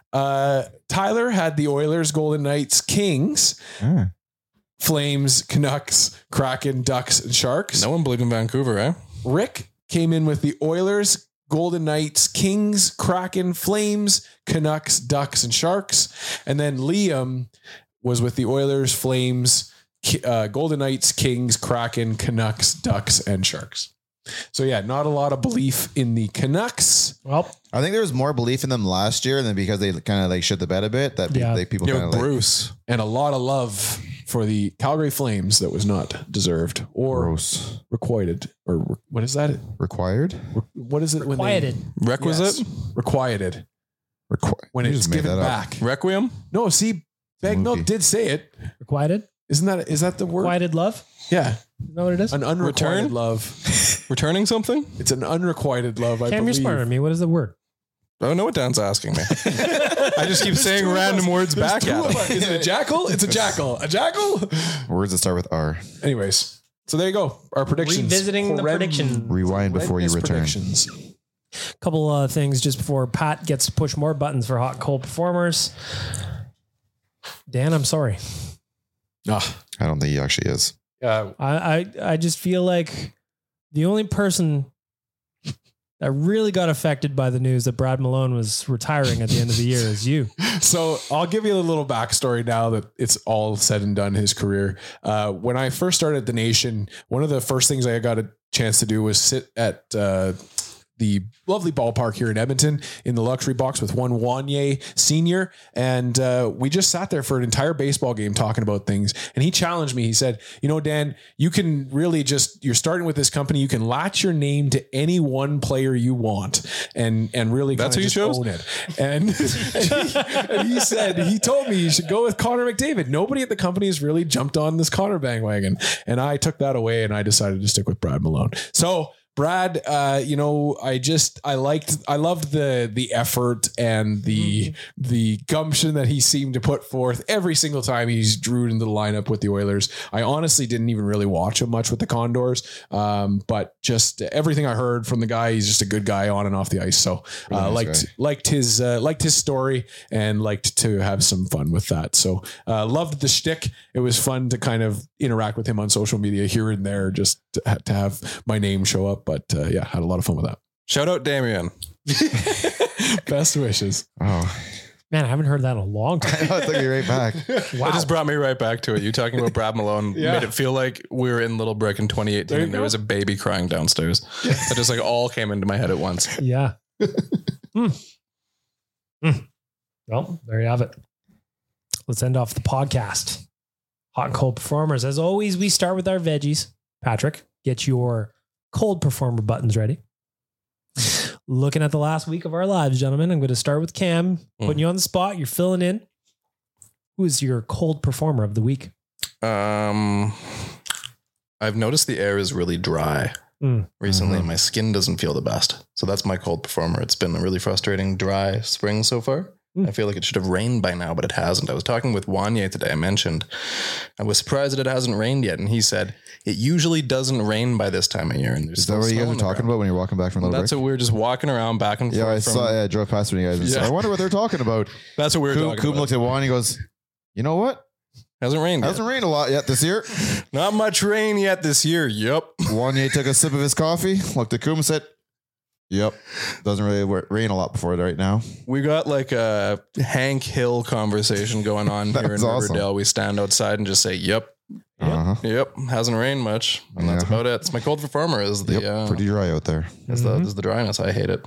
Tyler had the Oilers, Golden Knights, Kings, Flames, Canucks, Kraken, Ducks, and Sharks. No one believed in Vancouver, eh? Rick came in with the Oilers, Golden Knights, Kings, Kraken, Flames, Canucks, Ducks, and Sharks. And then Liam was with the Oilers, Flames, Golden Knights, Kings, Kraken, Canucks, Ducks, and Sharks. So yeah, not a lot of belief in the Canucks. Well, I think there was more belief in them last year, and then because they kind of like shit the bed a bit, that people kind of Bruce and a lot of love for the Calgary Flames that was not deserved or requited, or what is that? Required? What is it? Requited. Requisite? Yes. Requited. When it's given back. Requiem? No, see, Bagged Milk did say it. Requited? Is that the word? Requited love? Yeah. Is that what it is? An unrequited love. Returning something? It's an unrequited love, I Cam, believe. you're smarter than me. What is the word? I don't know what Dan's asking me. I just keep saying random words back at him. Is it a jackal? It's a jackal. A jackal? Words that start with R. Anyways, so there you go. Our predictions. Revisiting the prediction. Rewind before you return. Couple of things just before Pat gets to push more buttons for hot and cold performers. Dan, I'm sorry. I don't think he actually is. I just feel like the only person that really got affected by the news that Brad Malone was retiring at the end of the year is you. So I'll give you a little backstory now that it's all said and done, his career. When I first started at the Nation, one of the first things I got a chance to do was sit at the lovely ballpark here in Edmonton in the luxury box with one Wanye Senior. And we just sat there for an entire baseball game talking about things. And he challenged me. He said, Dan, you can really you're starting with this company. You can latch your name to any one player you want and really that's who you chose? Own it. And he said, he told me you should go with Connor McDavid. Nobody at the company has really jumped on this Connor bandwagon. And I took that away and I decided to stick with Brad Malone. So Brad, I loved the effort and the gumption that he seemed to put forth every single time he's drew into the lineup with the Oilers. I honestly didn't even really watch him much with the Condors, but just everything I heard from the guy, he's just a good guy on and off the ice. So liked his story and liked to have some fun with that. So loved the shtick. It was fun to kind of interact with him on social media here and there, just to have my name show up. But had a lot of fun with that. Shout out Damien. Best wishes. Oh man, I haven't heard that in a long time. I took you right back. Wow. It just brought me right back to it. You talking about Brad Malone made it feel like we were in Little Brick in 2018 and there was a baby crying downstairs. That just all came into my head at once. Yeah. Well, there you have it. Let's end off the podcast. Hot and cold performers. As always, we start with our veggies. Patrick, get your cold performer buttons ready. Looking at the last week of our lives, gentlemen, I'm going to start with Cam, putting you on the spot. You're filling in. Who is your cold performer of the week? I've noticed the air is really dry recently. And my skin doesn't feel the best. So that's my cold performer. It's been a really frustrating, dry spring so far. I feel like it should have rained by now, but it hasn't. I was talking with Wanye today. I was surprised that it hasn't rained yet. And he said, it usually doesn't rain by this time of year. And is that what you guys are talking about when you're walking back from the That's what we were just walking around back and forth. Yeah, I saw. I drove past when you guys. I wonder what they're talking about. That's what we were talking about. Coop looked at Wanye and goes, you know what? Hasn't rained a lot yet this year. Not much rain yet this year. Yep. Wanye took a sip of his coffee, looked at Coop and said, yep. Doesn't really rain a lot before it right now. We got like a Hank Hill conversation going on here in Riverdale. Awesome. We stand outside and just say, yep. Yep. Hasn't rained much. And that's about it. It's my cold performer is the pretty dry out there. Is the dryness. I hate it.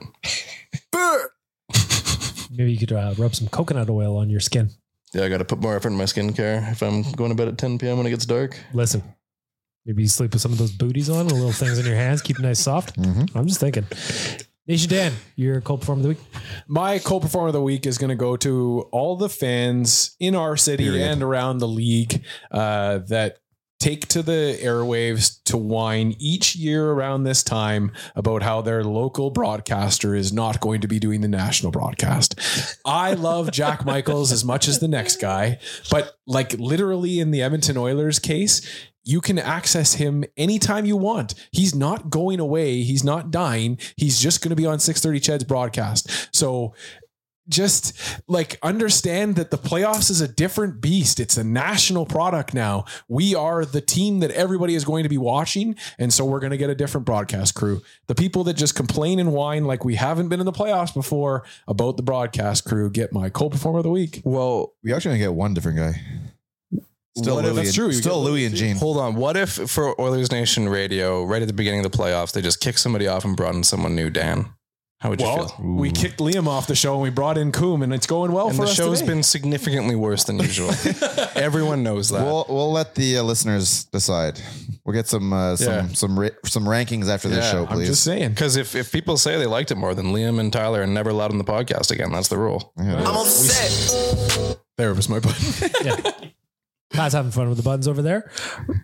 Maybe you could rub some coconut oil on your skin. Yeah, I got to put more effort in my skincare if I'm going to bed at 10 p.m. when it gets dark. Listen. Maybe you sleep with some of those booties on, the little things in your hands, keep it nice soft. I'm just thinking. Nation Dan, your cold performer of the week. My cold performer of the week is going to go to all the fans in our city and around the league that take to the airwaves to whine each year around this time about how their local broadcaster is not going to be doing the national broadcast. I love Jack Michaels as much as the next guy, but like literally in the Edmonton Oilers case, you can access him anytime you want. He's not going away. He's not dying. He's just going to be on 630 Ched's broadcast. So just like understand that the playoffs is a different beast. It's a national product now. We are the team that everybody is going to be watching. And so we're going to get a different broadcast crew. The people that just complain and whine like we haven't been in the playoffs before about the broadcast crew get my cold performer of the week. Well, we actually going to get one different guy. Still what Louis, if that's true? Still Louis and Gene. Hold on. What if for Oilers Nation Radio, right at the beginning of the playoffs, they just kicked somebody off and brought in someone new, Dan? How would you feel? We kicked Liam off the show and we brought in Coom, and it's going well for us. The show's been significantly worse than usual. Everyone knows that. We'll let the listeners decide. We'll get some rankings after this show, please. I'm just saying, because if people say they liked it more, then Liam and Tyler are never allowed on the podcast again. That's the rule. Yeah, I'm upset. There was my button. Yeah. Pat's having fun with the buttons over there.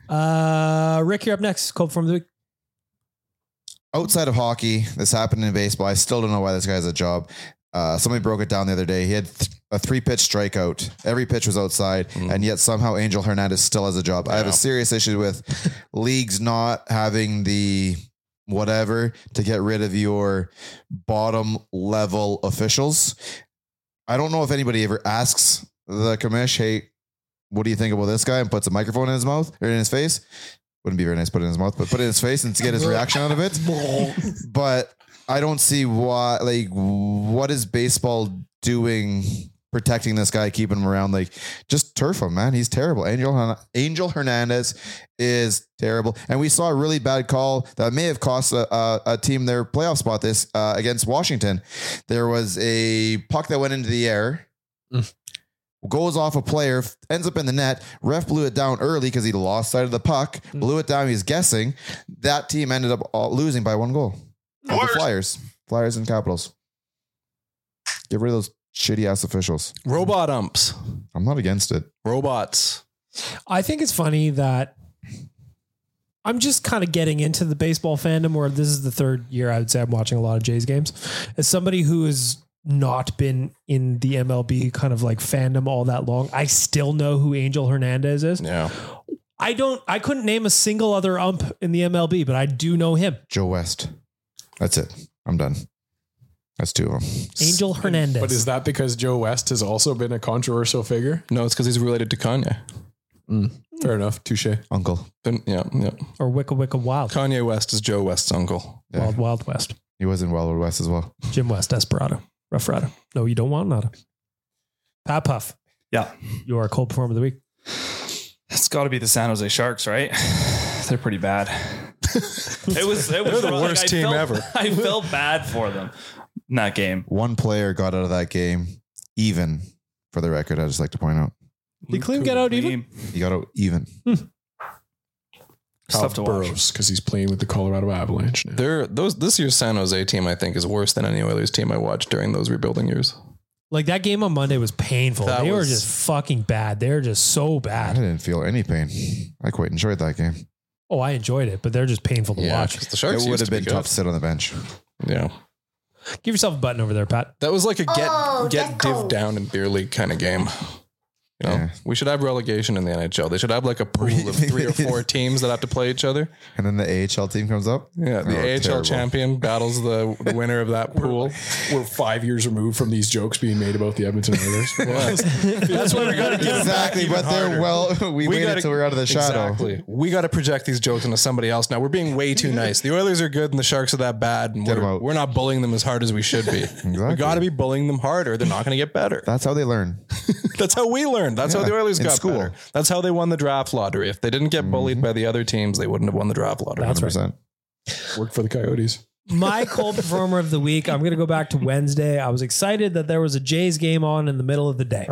Rick, you're up next. Cold performer of the week. Outside of hockey, this happened in baseball. I still don't know why this guy has a job. Somebody broke it down the other day. He had a 3-pitch strikeout. Every pitch was outside, and yet somehow Angel Hernandez still has a job. Yeah. I have a serious issue with leagues not having the whatever to get rid of your bottom level officials. I don't know if anybody ever asks the commish, hey, what do you think about this guy? And puts a microphone in his mouth or in his face. Wouldn't be very nice to put it in his mouth, but put it in his face and to get his reaction out of it. But I don't see why, like, what is baseball doing protecting this guy, keeping him around? Like, just turf him, man. He's terrible. Angel Hernandez is terrible. And we saw a really bad call that may have cost a team their playoff spot against Washington. There was a puck that went into the air, goes off a player, ends up in the net. Ref blew it down early because he lost sight of the puck, blew it down. He's guessing. That team ended up losing by 1 goal. The Flyers and Capitals. Get rid of those shitty ass officials. Robot umps. I'm not against it. Robots. I think it's funny that I'm just kind of getting into the baseball fandom, where this is the 3rd year I would say I'm watching a lot of Jays games. As somebody who has not been in the MLB kind of like fandom all that long, I still know who Angel Hernandez is. Yeah. I couldn't name a single other ump in the MLB, but I do know him. Joe West. That's it. I'm done. That's 2 of them. Angel Hernandez. But is that because Joe West has also been a controversial figure? No, it's because he's related to Kanye. Fair enough. Touche. Uncle. Yeah. Or Wicca Wicca Wild. Kanye West is Joe West's uncle. Yeah. Wild West. He was in Wild West as well. Jim West, Desperado. Rough Rider. No, you don't want nada. Pat Puff. Yeah. Your cold performer of the week. It's got to be the San Jose Sharks, right? They're pretty bad. It was They're the worst team ever. I felt bad for them in that game. One player got out of that game even, for the record. I'd just like to point out. Did Klim get out even? He got out even. Tough to watch because he's playing with the Colorado Avalanche now. This year's San Jose team, I think, is worse than any Oilers team I watched during those rebuilding years. Like that game on Monday was painful. They were just fucking bad. They're just so I bad. didn't feel any pain. I quite enjoyed that game. Oh, I enjoyed it, but they're just painful to watch. The Sharks it would have been tough to sit on the bench. Yeah. Give yourself a button over there, Pat. That was like a get div down in beer league kind of game. You know, we should have relegation in the NHL. They should have like a pool of 3 or 4 teams that have to play each other. And then the AHL team comes up? Yeah, the AHL terrible. Champion battles the winner of that pool. We're 5 years removed from these jokes being made about the Edmonton Oilers. That's why we got to get exactly, but they're we waited until we're out of the shadow. Exactly. We got to project these jokes into somebody else now. We're being way too nice. The Oilers are good and the Sharks are that bad, and we're not bullying them as hard as we should be. Exactly. We got to be bullying them harder. They're not going to get better. That's how they learn. That's how we learned. That's how the Oilers got better. That's how they won the draft lottery. If they didn't get bullied by the other teams, they wouldn't have won the draft lottery. That's 100%. Right. Worked for the Coyotes. My cold performer of the week, I'm going to go back to Wednesday. I was excited that there was a Jays game on in the middle of the day.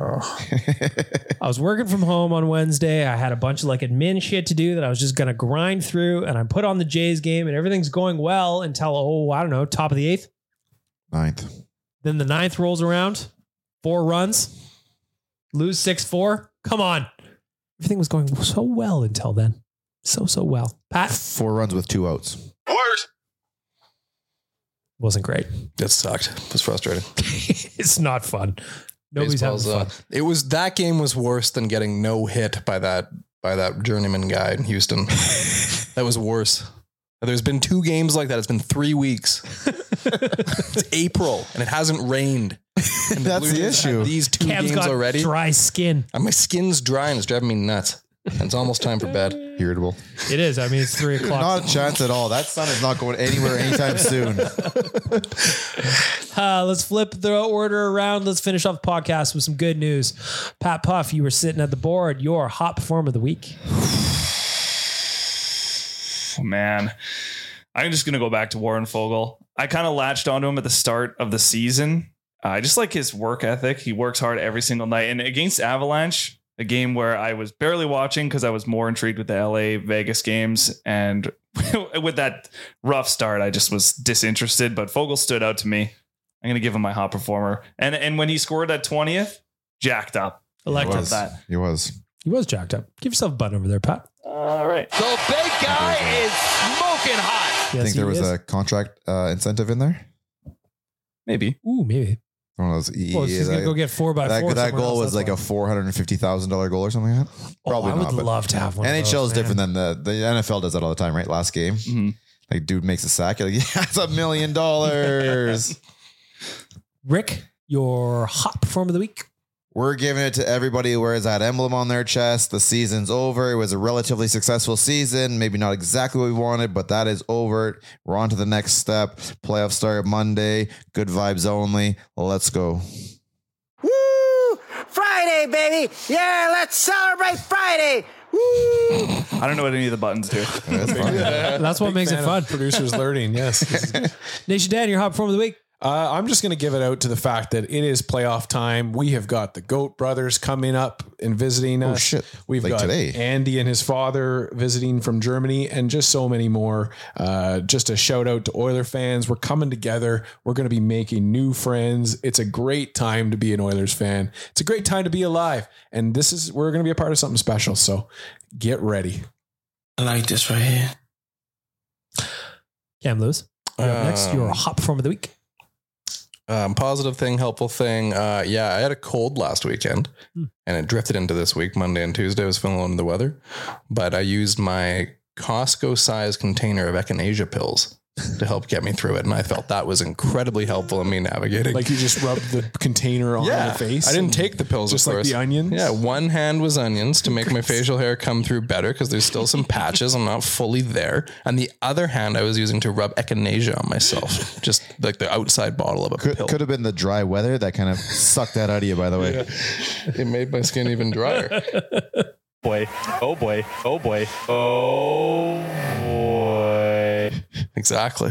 I was working from home on Wednesday. I had a bunch of like admin shit to do that I was just going to grind through, and I put on the Jays game and everything's going well until, I don't know, top of the 8th. 9th. Then the 9th rolls around, 4 runs, lose 6-4. Come on. Everything was going so well until then. So well. Pat? 4 runs with 2 outs. Worse. Wasn't great. It sucked. It was frustrating. It's not fun. Nobody's having fun. That game was worse than getting no hit by that journeyman guy in Houston. That was worse. There's been 2 games like that. It's been 3 weeks. It's April and it hasn't rained. And that's the issue. These 2 Cam's games got already. Dry skin. And my skin's dry and it's driving me nuts. And it's almost time for bed. Irritable. It is. I mean, it's 3 o'clock. Not a chance at all. That sun is not going anywhere anytime soon. Let's flip the order around. Let's finish off the podcast with some good news. Pat Puff, you were sitting at the board. Your hot performer of the week. Oh, man. I'm just going to go back to Warren Fogle. I kind of latched onto him at the start of the season. I just like his work ethic. He works hard every single night. And against Avalanche, a game where I was barely watching because I was more intrigued with the LA Vegas games. And with that rough start, I just was disinterested. But Fogle stood out to me. I'm going to give him my hot performer. And when he scored at 20th, jacked up. Electric. He was jacked up. Give yourself a button over there, Pat. All right. The big guy is smoking hot. I think there was a contract incentive in there. Maybe. Ooh, maybe. One of those. He's going to go get 4x4. That goal was like a $450,000 goal or something like that. Probably I would love to have one. NHL is different than the NFL does that all the time, right? Last game, like dude makes a sack. You're like, yeah, it's $1 million. Rick, your hot performer of the week. We're giving it to everybody who wears that emblem on their chest. The season's over. It was a relatively successful season. Maybe not exactly what we wanted, but that is over. We're on to the next step. Playoffs start Monday. Good vibes only. Let's go. Woo! Friday, baby. Yeah, let's celebrate Friday. Woo! I don't know what any of the buttons do. That's what makes it fun. Producers learning. Yes. Nation Dan, your hot performer of the week. I'm just going to give it out to the fact that it is playoff time. We have got the Goat brothers coming up and visiting us. Shit. We've got today. Andy and his father visiting from Germany, and just so many more. Just a shout out to Oiler fans. We're coming together. We're going to be making new friends. It's a great time to be an Oilers fan. It's a great time to be alive. And we're going to be a part of something special. So get ready. I like this right here. Cam Lewis. You're up next. Your hot performer of the week. Positive thing, helpful thing. I had a cold last weekend and it drifted into this week, Monday and Tuesday. I was feeling under the weather, but I used my Costco size container of echinacea pills to help get me through it. And I felt that was incredibly helpful in me navigating. Like you just rubbed the container on your face? I didn't take the pills, just of course. Like the onions? Yeah, one hand was onions to make my facial hair come through better because there's still some patches. I'm not fully there. And the other hand I was using to rub echinacea on myself. Just like the outside bottle of a pill. Could have been the dry weather that kind of sucked that out of you, by the way. Yeah. It made my skin even drier. Boy. Oh boy. Oh boy. Oh boy. Exactly.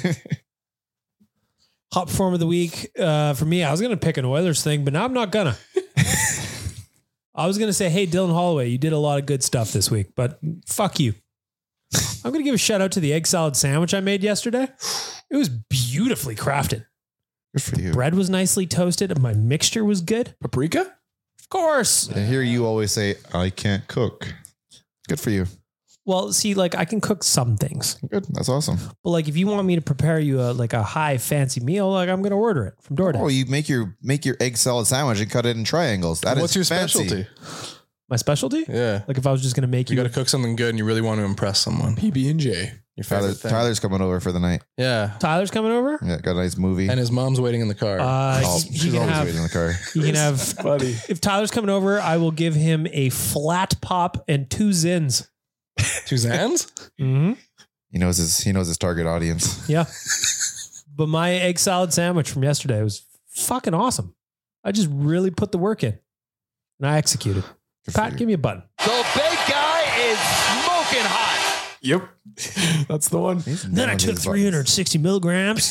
Hot performer of the week for me. I was going to pick an Oilers thing, but now I'm not gonna. I was going to say, hey, Dylan Holloway, you did a lot of good stuff this week, but fuck you. I'm going to give a shout out to the egg salad sandwich I made yesterday. It was beautifully crafted. Good for you. Bread was nicely toasted and my mixture was good. Paprika? Of course. I hear you always say, I can't cook. Good for you. Well, see, like I can cook some things. Good. That's awesome. But like, if you want me to prepare you a high fancy meal, like I'm going to order it from DoorDash. Oh, you make your egg salad sandwich and cut it in triangles. What's your fancy. specialty? My specialty? Yeah. Like if I was just going to make you got to cook something good and you really want to impress someone. PB&J. Tyler's coming over for the night. Yeah. Tyler's coming over? Yeah, got a nice movie. And his mom's waiting in the car. She's always waiting in the car. You can have, funny. If Tyler's coming over, I will give him a flat pop and 2 Zins. 2 Zans? Mm-hmm. He knows his target audience. Yeah. But my egg salad sandwich from yesterday was fucking awesome. I just really put the work in and I executed. Pat, give me a button. The big guy is smoking hot. Yep. That's the one. Then I took 360 milligrams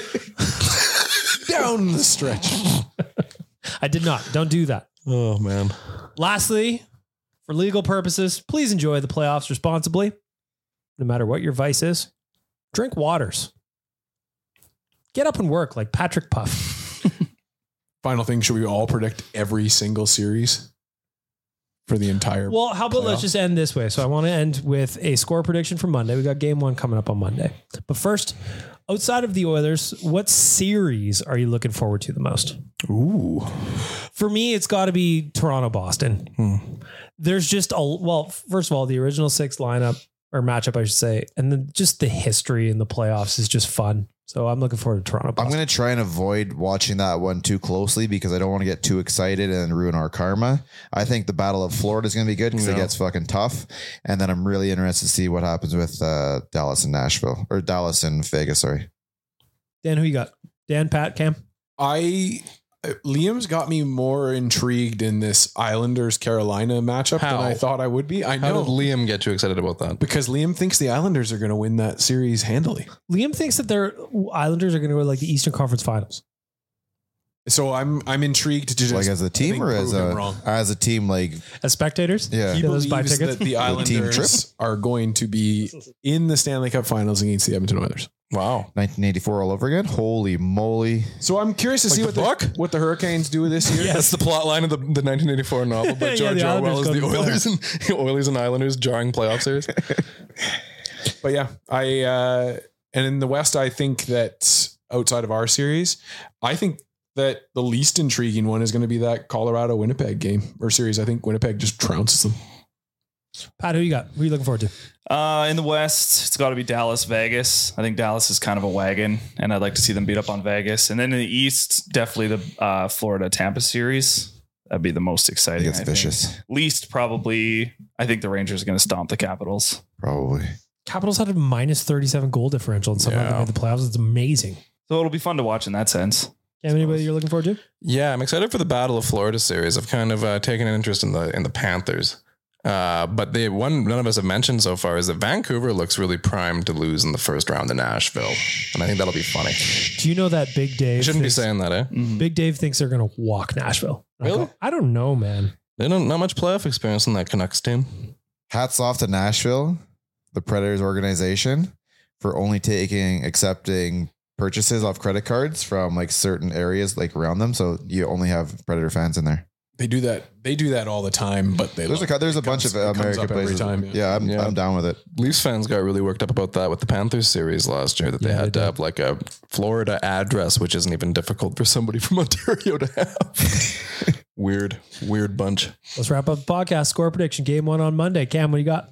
down the stretch. I did not. Don't do that. Oh, man. Lastly, for legal purposes, please enjoy the playoffs responsibly. No matter what your vice is, drink waters. Get up and work like Patrick Puff. Final thing, should we all predict every single series for the entire Well, how about playoff? let's just end this way. So I want to end with a score prediction for Monday. We got game 1 coming up on Monday. But first, outside of the Oilers, what series are you looking forward to the most? Ooh. For me, it's got to be Toronto-Boston. There's just first of all, the original 6 lineup or matchup, I should say, and then just the history in the playoffs is just fun. So I'm looking forward to Toronto-Boston. I'm going to try and avoid watching that one too closely because I don't want to get too excited and ruin our karma. I think the Battle of Florida is going to be good because it gets fucking tough. And then I'm really interested to see what happens with Dallas and Nashville or Dallas and Vegas. Sorry. Dan, who you got? Dan, Pat, Cam? Liam's got me more intrigued in this Islanders-Carolina matchup than I thought I would be. I know. How did Liam get you excited about that? Because Liam thinks the Islanders are going to win that series handily. Liam thinks that their Islanders are going to go like the Eastern Conference Finals. So I'm intrigued to just like as a team or as a team, like as spectators. Yeah, he believes that the Islanders are going to be in the Stanley Cup Finals against the Edmonton Oilers. Wow, 1984 all over again. Holy moly! So I'm curious to see what the Hurricanes do this year. Yeah, that's the plot line of the 1984 novel by George Orwell is the Oilers and Islanders jarring playoff series. But yeah, and in the West, I think that outside of our series, I think that the least intriguing one is going to be that Colorado-Winnipeg game or series. I think Winnipeg just trounces them. Pat, who you got? Who are you looking forward to? In the West, it's got to be Dallas-Vegas. I think Dallas is kind of a wagon, and I'd like to see them beat up on Vegas. And then in the East, definitely the Florida-Tampa series. That'd be the most exciting. It's vicious. Least probably, I think the Rangers are going to stomp the Capitals. Probably. Capitals had a minus 37 goal differential and somehow they made the playoffs. It's amazing. So it'll be fun to watch in that sense. Anybody you're looking forward to? Yeah, I'm excited for the Battle of Florida series. I've kind of taken an interest in the Panthers. But the one none of us have mentioned so far is that Vancouver looks really primed to lose in the first round to Nashville. And I think that'll be funny. Do you know that Big Dave... I shouldn't be saying that, eh? Big Dave thinks they're going to walk Nashville. Really? I don't know, man. They don't not much playoff experience in that Canucks team. Hats off to Nashville, the Predators organization, for only accepting purchases off credit cards from like certain areas like around them. So you only have Predator fans in there. They do that all the time, but there's a bunch of American places. I'm down with it. Leafs fans got really worked up about that with the Panthers series last year, that they had to have like a Florida address, which isn't even difficult for somebody from Ontario to have. Weird bunch. Let's wrap up the podcast. Score prediction. Game 1 on Monday. Cam, what do you got?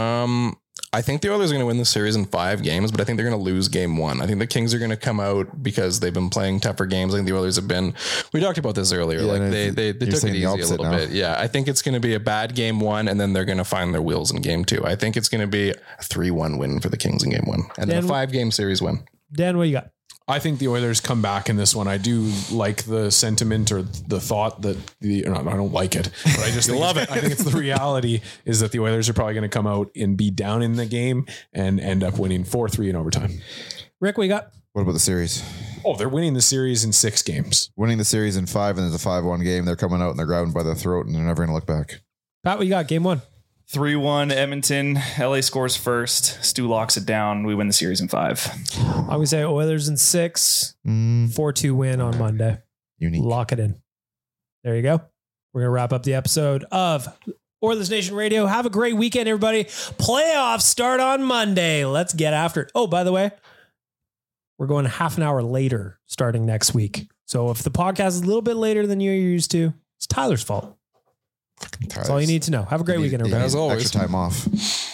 I think the Oilers are going to win the series in 5 games, but I think they're going to lose game 1. I think the Kings are going to come out because they've been playing tougher games. I think the Oilers have been, we talked about this earlier. Yeah, like they took it easy a little bit. Yeah. I think it's going to be a bad game 1 and then they're going to find their wheels in game 2. I think it's going to be a 3-1 win for the Kings in game 1 and then a 5-game series win. Dan, what do you got? I think the Oilers come back in this one. I do like the sentiment or the thought that I don't like it, but I just love it. I think it's the reality is that the Oilers are probably going to come out and be down in the game and end up winning 4-3 in overtime. Rick, what you got? What about the series? Oh, they're winning the series in 6 games. Winning the series in 5 and there's a 5-1 game. They're coming out and they're grabbing by the throat and they're never going to look back. Pat, what you got? Game 1. 3-1 Edmonton. LA scores first. Stu locks it down. We win the series in 5. I'm going to say Oilers in 6. 4-2 win on Monday. Unique. Lock it in. There you go. We're going to wrap up the episode of Oilers Nation Radio. Have a great weekend, everybody. Playoffs start on Monday. Let's get after it. Oh, by the way, we're going half an hour later starting next week. So if the podcast is a little bit later than you're used to, it's Tyler's fault. That's all you need to know. Have a great weekend, everybody. As always. Extra time off.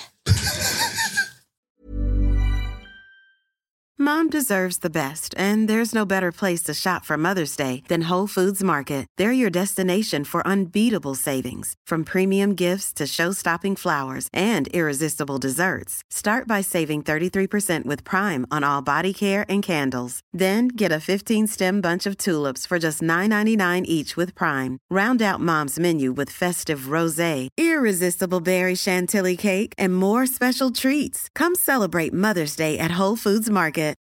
Mom deserves the best, and there's no better place to shop for Mother's Day than Whole Foods Market. They're your destination for unbeatable savings, from premium gifts to show-stopping flowers and irresistible desserts. Start by saving 33% with Prime on all body care and candles. Then get a 15-stem bunch of tulips for just $9.99 each with Prime. Round out Mom's menu with festive rosé, irresistible berry chantilly cake, and more special treats. Come celebrate Mother's Day at Whole Foods Market.